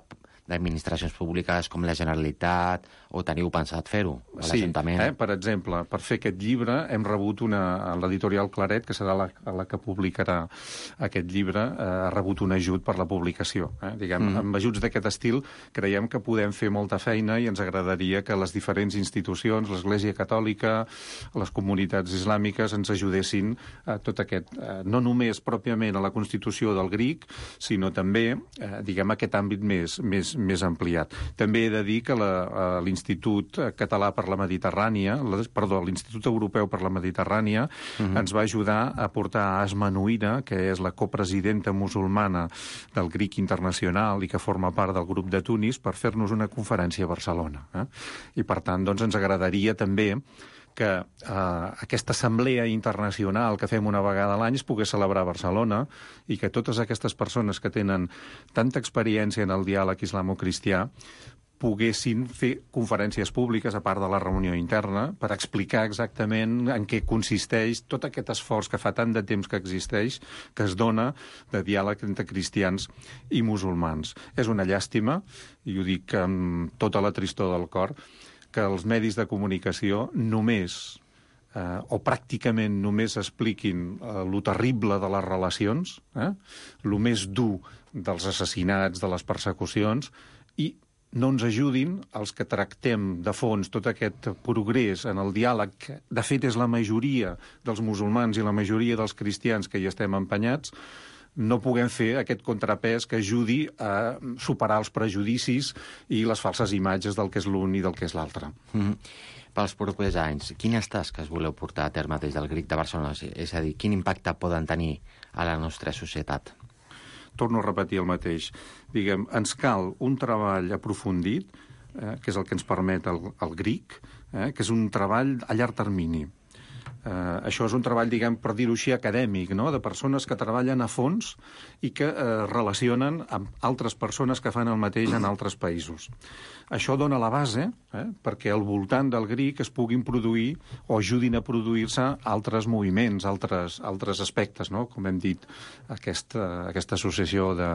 [SPEAKER 17] d'administracions públiques com la Generalitat, o teniu pensat fer-ho?
[SPEAKER 18] Sí, eh? Per exemple, per fer aquest llibre hem rebut una... l'editorial Claret, que serà la, la que publicarà aquest llibre, eh, ha rebut un ajut per la publicació. Eh? Diguem, mm. amb ajuts d'aquest estil creiem que podem fer molta feina i ens agradaria que les diferents institucions, l'Església Catòlica, les comunitats islàmiques, ens ajudessin a tot aquest... Eh, no només pròpiament a la constitució del GRIC, sinó també, eh, diguem, aquest àmbit més, més, més ampliat. També he de dir que l'Institut Català per la Mediterrània, la, perdó, l'Institut Europeu per la Mediterrània, uh-huh. ens va ajudar a portar a Asma Nuira, que és la copresidenta musulmana del GRIC Internacional i que forma part del grup de Tunis, per fer-nos una conferència a Barcelona. Eh? I, per tant, doncs, ens agradaria també que eh, aquesta assemblea internacional que fem una vegada a l'any es pogués celebrar a Barcelona i que totes aquestes persones que tenen tanta experiència en el diàleg islamo-cristià poguessin fer conferències públiques, a part de la reunió interna, per explicar exactament en què consisteix tot aquest esforç que fa tant de temps que existeix, que es dona de diàleg entre cristians i musulmans. És una llàstima, i ho dic amb tota la tristor del cor, que els medis de comunicació només, eh, o pràcticament només expliquin eh, lo terrible de les relacions, eh, lo més dur dels assassinats, de les persecucions, i no ens ajudin els que tractem de fons tot aquest progrés en el diàleg, que de fet és la majoria dels musulmans i la majoria dels cristians que hi estem empenyats, no puguem fer aquest contrapès que ajudi a superar els prejudicis i les falses imatges del que és l'un i del que és l'altre.
[SPEAKER 17] Mm-hmm. Pels propers anys, quines tasques voleu portar a terme des del GRIC de Barcelona? És a dir, quin impacte poden tenir a la nostra societat?
[SPEAKER 18] Torno a repetir el mateix. Diguem, ens cal un treball aprofundit, eh, que és el que ens permet el, el GRIC, eh, que és un treball a llarg termini. Uh, això és un treball, diguem, per dir-ho així, acadèmic, no? De persones que treballen a fons i que uh, relacionen amb altres persones que fan el mateix en altres països. Això dona la base eh, perquè al voltant del GRIC es puguin produir o ajudin a produir-se altres moviments, altres, altres aspectes, no? Com hem dit, aquesta, aquesta associació de...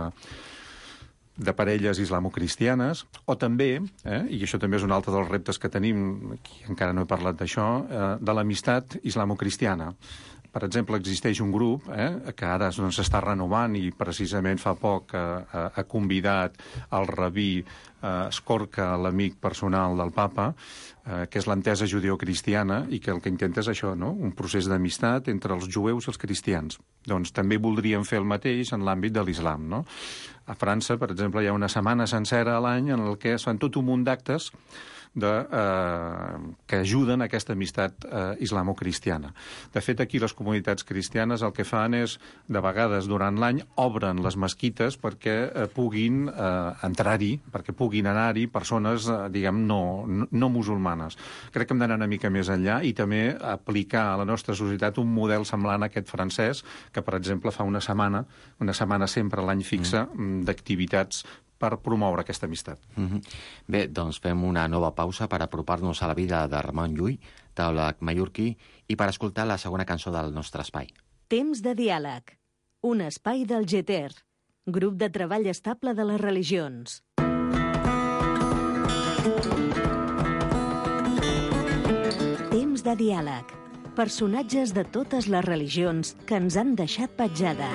[SPEAKER 18] de parelles islamo-cristianes, o també, eh, i això també és un altre dels reptes que tenim, aquí encara no he parlat d'això, eh, de l'amistat islamo-cristiana. Per exemple, existeix un grup eh, que ara s'està doncs, renovant i precisament fa poc eh, ha convidat el rabí eh, Skorka, l'amic personal del papa, eh, que és l'entesa judeocristiana i que el que intenta és això, no? Un procés d'amistat entre els jueus i els cristians. Doncs també voldríem fer el mateix en l'àmbit de l'islam, no? A França, per exemple, hi ha una setmana sencera a l'any en el que es fan tot un munt d'actes de, eh, que ajuden a aquesta amistat eh, islamo-cristiana. De fet, aquí les comunitats cristianes el que fan és, de vegades durant l'any, obren les mesquites perquè eh, puguin eh, entrar-hi, perquè puguin anar-hi persones, eh, diguem, no, no, no musulmanes. Crec que hem d'anar una mica més enllà i també aplicar a la nostra societat un model semblant a aquest francès, que, per exemple, fa una setmana, una setmana sempre a l'any fixa, mm. d'activitats per promoure aquesta amistat.
[SPEAKER 17] Mm-hmm. Bé, doncs fem una nova pausa per apropar-nos a la vida de Ramon Llull, teòleg mallorquí, i per escoltar la segona cançó del nostre espai.
[SPEAKER 16] Temps de diàleg. Un espai del G T E R, grup de treball estable de les religions. Temps de diàleg. Personatges de totes les religions que ens han deixat petjada.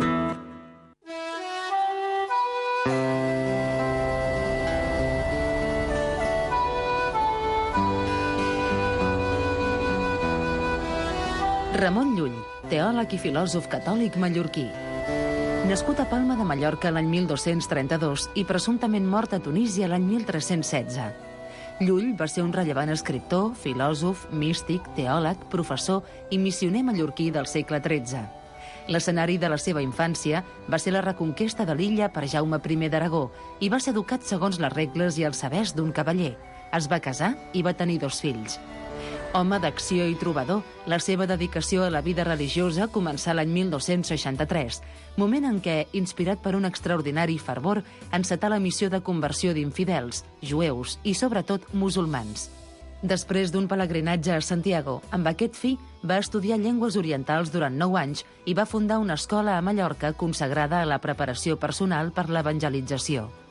[SPEAKER 1] Ramon Llull, teòleg i filòsof catòlic mallorquí. Nascut a Palma de Mallorca l'any mil dos-cents trenta-dos i presumptament mort a Tunísia l'any mil tres-cents setze. Llull va ser un rellevant escriptor, filòsof, místic, teòleg, professor i missioner mallorquí del segle tretze. L'escenari de la seva infància va ser la reconquesta de l'illa per Jaume primer d'Aragó i va ser educat segons les regles i els sabers d'un cavaller. Es va casar i va tenir dos fills. Home d'acció i trobador, la seva dedicació a la vida religiosa començà l'any mil dos-cents seixanta-tres, moment en què, inspirat per un extraordinari fervor, encetà la missió de conversió d'infidels, jueus i, sobretot, musulmans. Després d'un pelegrinatge a Santiago, amb aquest fi, va estudiar llengües orientals durant nou anys i va fundar una escola a Mallorca consagrada a la preparació personal per l'evangelització.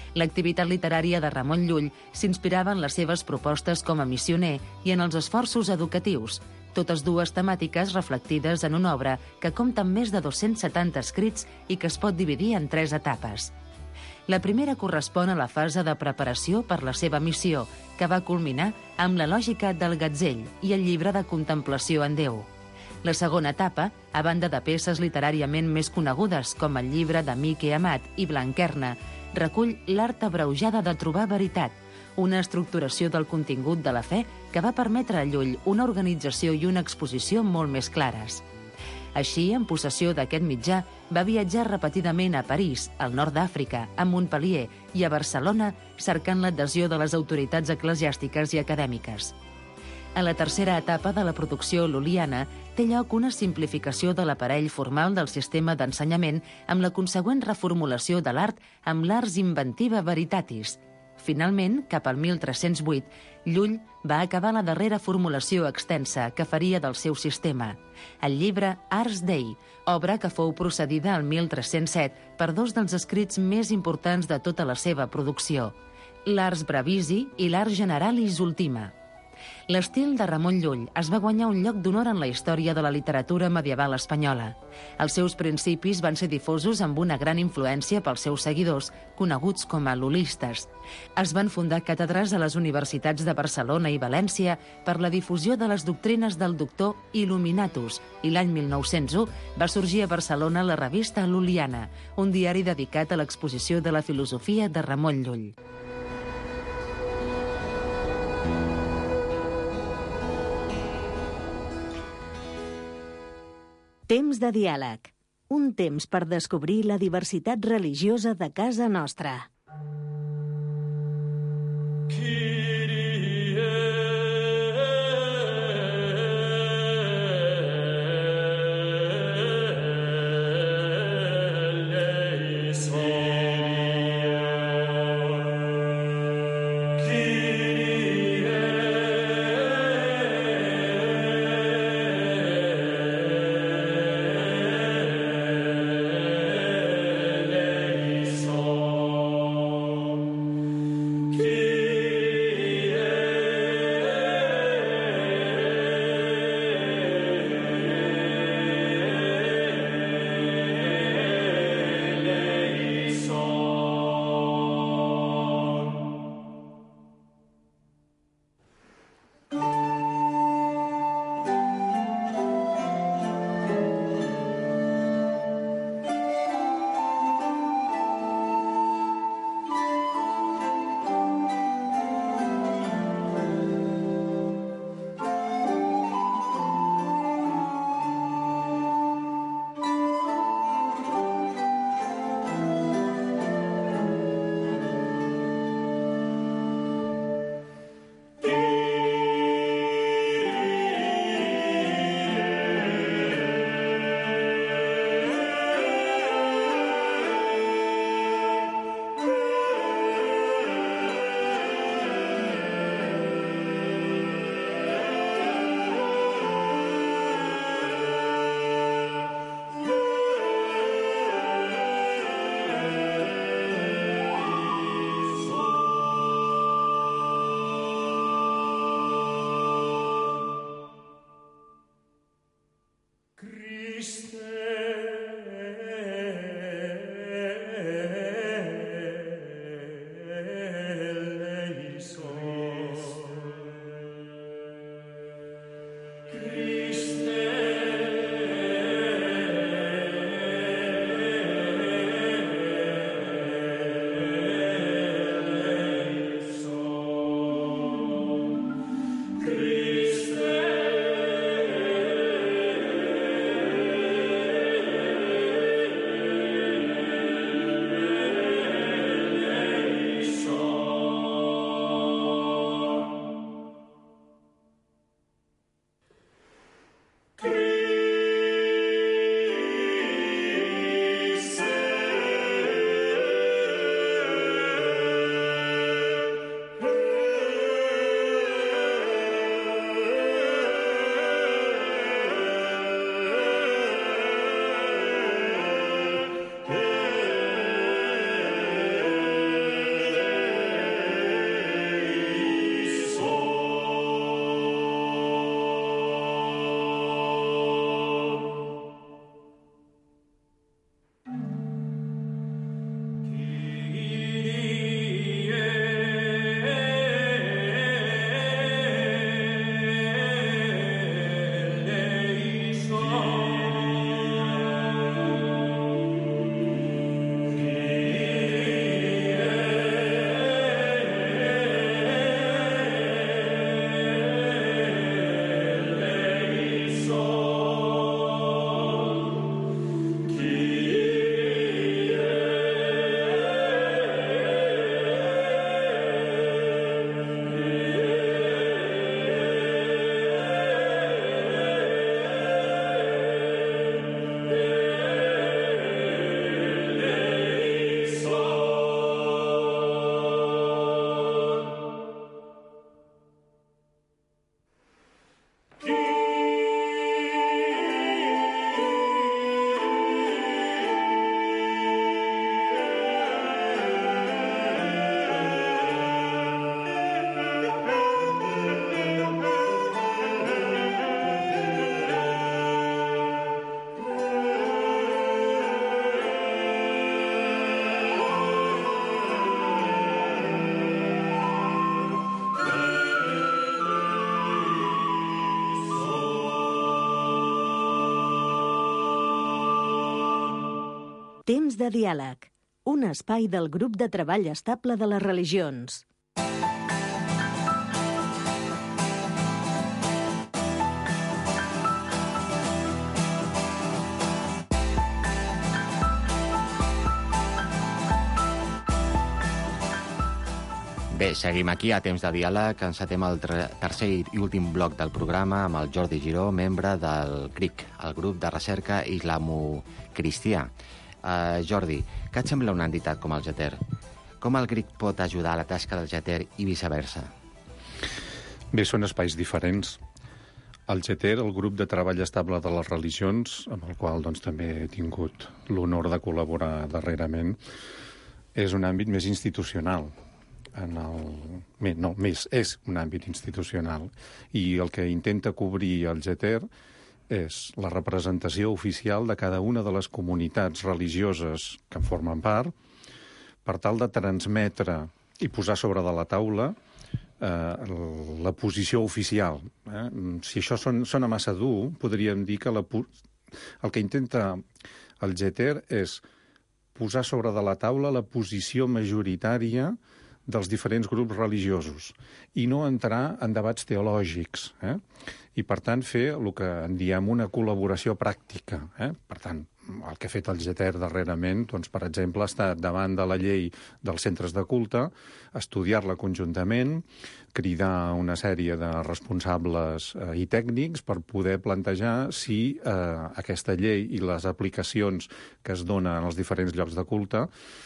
[SPEAKER 1] L'activitat literària de Ramon Llull s'inspirava en les seves propostes com a missioner i en els esforços educatius, totes dues temàtiques reflectides en una obra que compta amb més de dos-cents setanta escrits i que es pot dividir en tres etapes. La primera correspon a la fase de preparació per la seva missió, que va culminar amb la lògica del Gatzell i el llibre de contemplació en Déu. La segona etapa, a banda de peces literàriament més conegudes com el llibre de Mique Amat i Blanquerna, recull l'art abreujada de trobar veritat, una estructuració del contingut de la fe que va permetre a Llull una organització i una exposició molt més clares. Així, en possessió d'aquest mitjà, va viatjar repetidament a París, al nord d'Àfrica, a Montpellier i a Barcelona, cercant l'adhesió de les autoritats eclesiàstiques i acadèmiques. A la tercera etapa de la producció lul·liana té lloc una simplificació de l'aparell formal del sistema d'ensenyament amb la consegüent reformulació de l'art amb l'ars inventiva veritatis. Finalment, cap al mil tres-cents vuit, Llull va acabar la darrera formulació extensa que faria del seu sistema, el llibre Ars Dei, obra que fou procedida al mil tres-cents set per dos dels escrits més importants de tota la seva producció, l'Ars Bravisi i l'Ars Generalis Ultima. L'estil de Ramon Llull es va guanyar un lloc d'honor en la història de la literatura medieval espanyola. Els seus principis van ser difosos amb una gran influència pels seus seguidors, coneguts com a lullistes. Es van fundar càtedres a les universitats de Barcelona i València per la difusió de les doctrines del doctor Illuminatus i l'any mil nou-cents u va sorgir a Barcelona la revista Lul·liana, un diari dedicat a l'exposició de la filosofia de Ramon Llull.
[SPEAKER 16] Temps de diàleg. Un temps per descobrir la diversitat religiosa de casa nostra. Temps de diàleg, un espai del grup de treball estable de les religions.
[SPEAKER 17] Bé, seguim aquí a Temps de diàleg. Encetem el tercer i últim bloc del programa amb el Jordi Giró, membre del C R I C, el grup de recerca islamo-cristià. Uh, Jordi, què et sembla una entitat com el Geter? Com el C R I C pot ajudar a la tasca del Geter i viceversa?
[SPEAKER 18] Bé, són espais diferents. El Geter, el grup de treball estable de les religions, amb el qual doncs, també he tingut l'honor de col·laborar darrerament, és un àmbit més institucional. En el... No, més, és un àmbit institucional. I el que intenta cobrir el Geter és la representació oficial de cada una de les comunitats religioses que en formen part, per tal de transmetre i posar sobre de la taula eh, la posició oficial. Eh? Si això son, sona massa dur, podríem dir que la, el que intenta el Geter és posar sobre de la taula la posició majoritària dels diferents grups religiosos i no entrar en debats teològics, eh? I, per tant, fer el que en diem una col·laboració pràctica. Eh? Per tant, el que ha fet el Geter darrerament, doncs, per exemple, ha estat davant de la llei dels centres de culte, estudiar-la conjuntament, cridar una sèrie de responsables eh, i tècnics per poder plantejar si eh, aquesta llei i les aplicacions que es donen en els diferents llocs de culte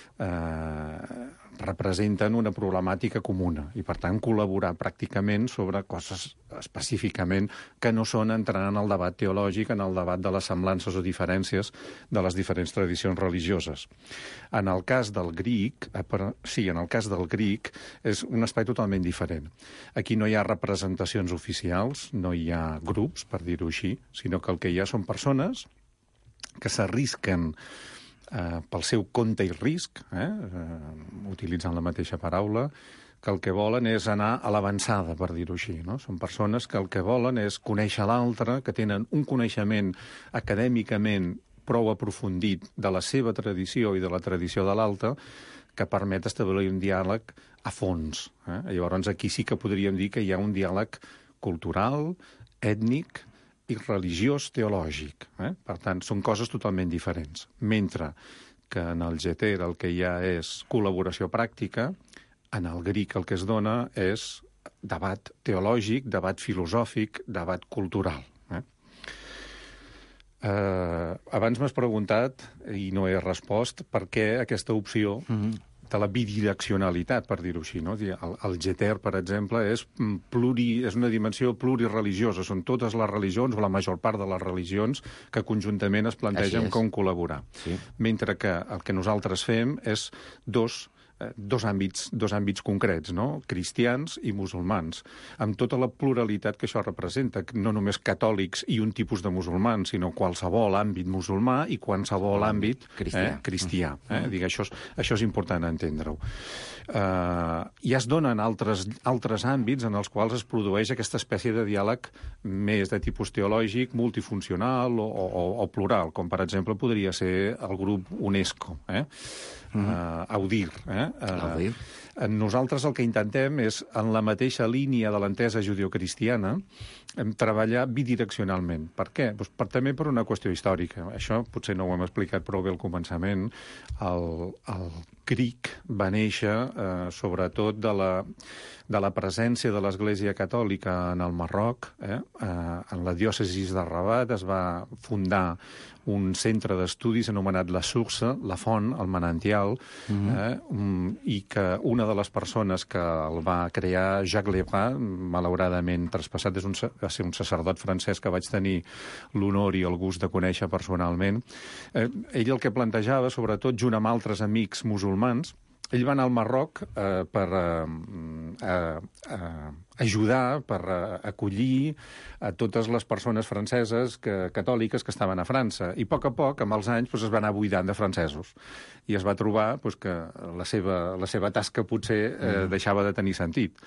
[SPEAKER 18] eh, representen una problemàtica comuna i, per tant, col·laborar pràcticament sobre coses específicament que no són entrant en el debat teològic, en el debat de les semblances o diferències de les diferents tradicions religioses. En el cas del grec, eh, per, sí, en el cas del grec és un espai totalment diferent. Aquí no hi ha representacions oficials, no hi ha grups, per dir-ho així, sinó que el que hi ha són persones que s'arrisquen Uh, pel seu compte i risc, eh, uh, utilitzant la mateixa paraula, que el que volen és anar a l'avançada, per dir-ho així. No? Són persones que el que volen és conèixer l'altre, que tenen un coneixement acadèmicament prou aprofundit de la seva tradició i de la tradició de l'altre, que permet establir un diàleg a fons. Eh? Llavors aquí sí que podríem dir que hi ha un diàleg cultural, ètnic i religiós teològic. Eh? Per tant, són coses totalment diferents. Mentre que en el Geter el que hi ha és col·laboració pràctica, en el grec el que es dona és debat teològic, debat filosòfic, debat cultural. Eh? Eh, abans m'has preguntat, i no he respost, per què aquesta opció mm-hmm. de la bidireccionalitat, per dir-ho així. No? El, el Geter, per exemple, és, pluri, és una dimensió plurireligiosa. Són totes les religions, o la major part de les religions, que conjuntament es plantegen com col·laborar. Sí. Mentre que el que nosaltres fem és dos dos àmbits, dos àmbits concrets, no? Cristians i musulmans, amb tota la pluralitat que això representa, no només catòlics i un tipus de musulmans, sinó qualsevol àmbit musulmà i qualsevol àmbit cristià. Eh, cristià eh? Dic, això, és, això és important entendre-ho. Uh, I es donen altres, altres àmbits en els quals es produeix aquesta espècie de diàleg més de tipus teològic, multifuncional o, o, o plural, com per exemple podria ser el grup UNESCO, eh? Mm. Uh, Audir. Eh? Uh, nosaltres el que intentem és, en la mateixa línia de l'entesa judeocristiana, treballar bidireccionalment. Per què? Pues per, també per una qüestió històrica. Això potser no ho hem explicat prou bé al començament. El, el C R I C va néixer eh, sobretot de la, de la presència de l'Església Catòlica en el Marroc. Eh? Eh, en la diòcesis de Rabat es va fundar un centre d'estudis anomenat La Source, la font, el manantial, mm-hmm. eh, um, i que una de les persones que el va crear, Jacques Lebrun, malauradament traspassat, és un, va ser un sacerdot francès que vaig tenir l'honor i el gust de conèixer personalment. Eh, ell el que plantejava, sobretot junt amb altres amics musulmans, ell va anar al Marroc eh, per eh, eh, eh, ajudar, per eh, acollir a totes les persones franceses que, catòliques que estaven a França. I a poc a poc, amb els anys, doncs, es va anar buidant de francesos. I es va trobar doncs, que la seva, la seva tasca potser eh, deixava de tenir sentit.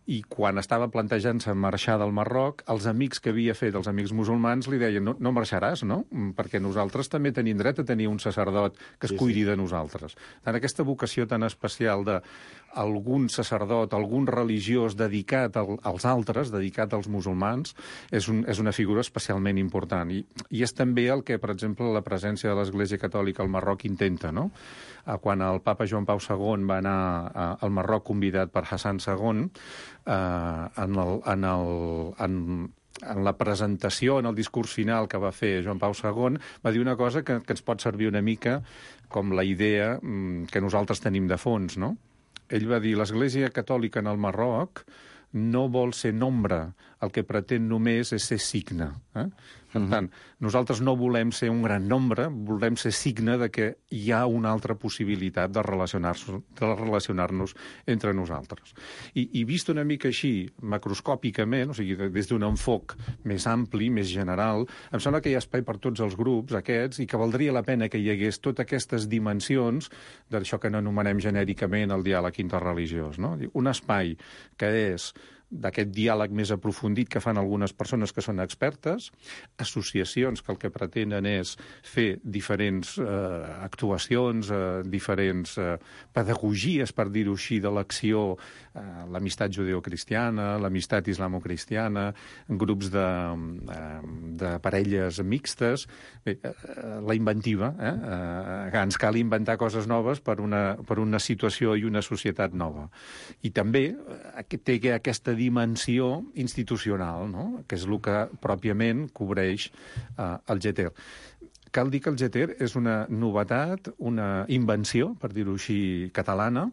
[SPEAKER 18] i quan estava plantejant-se marxar del Marroc, els amics que havia fet, els amics musulmans, li deien no, no marxaràs, no? Perquè nosaltres també tenim dret a tenir un sacerdot que es sí, cuidi sí. de nosaltres. Tant aquesta vocació tan especial de algun sacerdot, algun religiós dedicat al, als altres, dedicat als musulmans, és, un, és una figura especialment important. I, I és també el que, per exemple, la presència de l'Església Catòlica al Marroc intenta, no? Quan el papa Joan Pau segon va anar al Marroc convidat per Hassan segon, eh, en, el, en, el, en, en la presentació, en el discurs final que va fer Joan Pau segon, va dir una cosa que, que ens pot servir una mica com la idea que nosaltres tenim de fons, no? Ell va dir, l'Església Catòlica en el Marroc no vol ser nombre, el que pretén només és ser signe. Eh? Per tant, nosaltres no volem ser un gran nombre, volem ser signe de que hi ha una altra possibilitat de relacionar-nos de relacionar-nos entre nosaltres. I, I vist una mica així, macroscòpicament, o sigui, des d'un enfoc més ampli, més general, em sembla que hi ha espai per tots els grups aquests i que valdria la pena que hi hagués totes aquestes dimensions d'això que n'anomenem genèricament el diàleg interreligiós. No? Un espai que és d'aquest diàleg més aprofundit que fan algunes persones que són expertes, associacions que el que pretenen és fer diferents eh, actuacions, eh, diferents eh, pedagogies, per dir-ho així, de l'acció, eh, l'amistat judeocristiana, l'amistat islamocristiana, grups de, eh, de parelles mixtes, bé, eh, la inventiva, eh? Eh, ens cal inventar coses noves per una, per una situació i una societat nova. I també eh, té aquesta dimensió institucional, no? Que és el que pròpiament cobreix eh, el G T E R. Cal dir que el G T E R és una novetat, una invenció, per dir-ho així, catalana,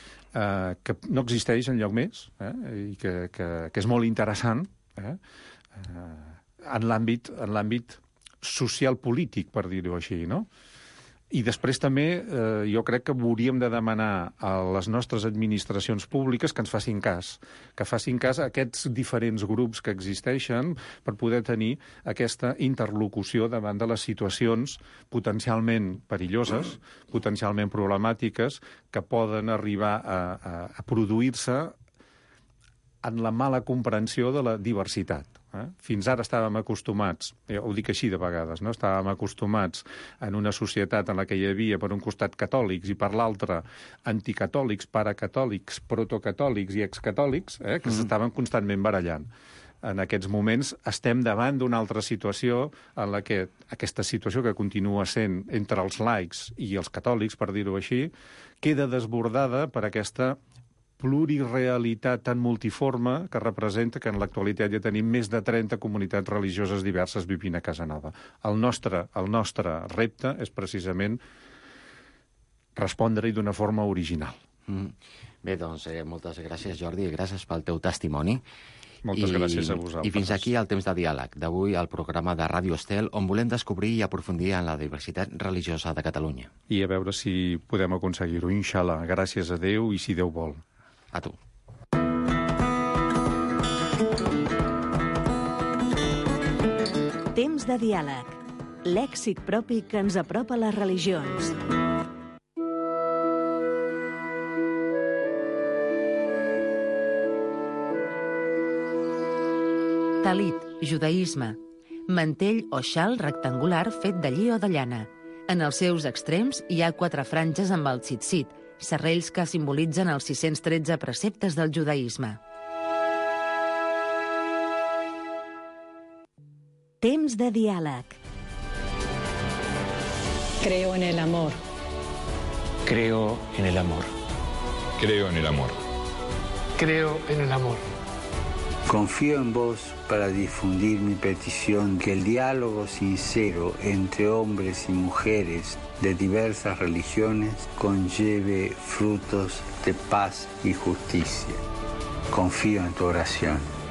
[SPEAKER 18] eh, que no existeix enlloc més, eh, i que, que, que és molt interessant eh, eh, en l'àmbit en l'àmbit social-polític, per dir-ho així, no? I després també eh, jo crec que hauríem de demanar a les nostres administracions públiques que ens facin cas, que facin cas a aquests diferents grups que existeixen per poder tenir aquesta interlocució davant de les situacions potencialment perilloses, potencialment problemàtiques, que poden arribar a, a, a produir-se en la mala comprensió de la diversitat. Eh? Fins ara estàvem acostumats, eh, ho dic així de vegades, no? Estàvem acostumats en una societat en la que hi havia per un costat catòlics i per l'altre anticatòlics, paracatòlics, protocatòlics i excatòlics, eh, que mm. s'estaven constantment barallant. En aquests moments estem davant d'una altra situació en la que aquesta situació que continua sent entre els laics i els catòlics, per dir-ho així, queda desbordada per aquesta plurirealitat tan multiforme que representa que en l'actualitat ja tenim més de trenta comunitats religioses diverses vivint a casa nova. El nostre, el nostre repte és precisament respondre-hi d'una forma original.
[SPEAKER 17] Mm. Bé, doncs, eh, moltes gràcies, Jordi, i gràcies pel teu testimoni.
[SPEAKER 18] Moltes
[SPEAKER 17] I,
[SPEAKER 18] gràcies a vosaltres.
[SPEAKER 17] I fins aquí el temps de diàleg d'avui al programa de Ràdio Estel, on volem descobrir i aprofundir en la diversitat religiosa de Catalunya.
[SPEAKER 18] I a veure si podem aconseguir-ho, inshallah. Gràcies a Déu i si Déu vol.
[SPEAKER 17] A tu.
[SPEAKER 16] Temps de diàleg. Lèxic propi que ens apropa a les religions.
[SPEAKER 1] Talit, judaïsme. Mantell o xal rectangular fet de lli o de llana. En els seus extrems hi ha quatre franges amb el tzitzit, serrells que simbolitzen els sis-cents tretze preceptes del judaïsme.
[SPEAKER 16] Temps de diàleg.
[SPEAKER 12] Creo en el amor.
[SPEAKER 13] Creo en el amor.
[SPEAKER 15] Creo en el amor.
[SPEAKER 14] Creo en el amor.
[SPEAKER 11] Confío en vos para difundir mi petición que el diálogo sincero entre hombres y mujeres de diversas religiones conlleve frutos de paz y justicia. Confío en tu oración.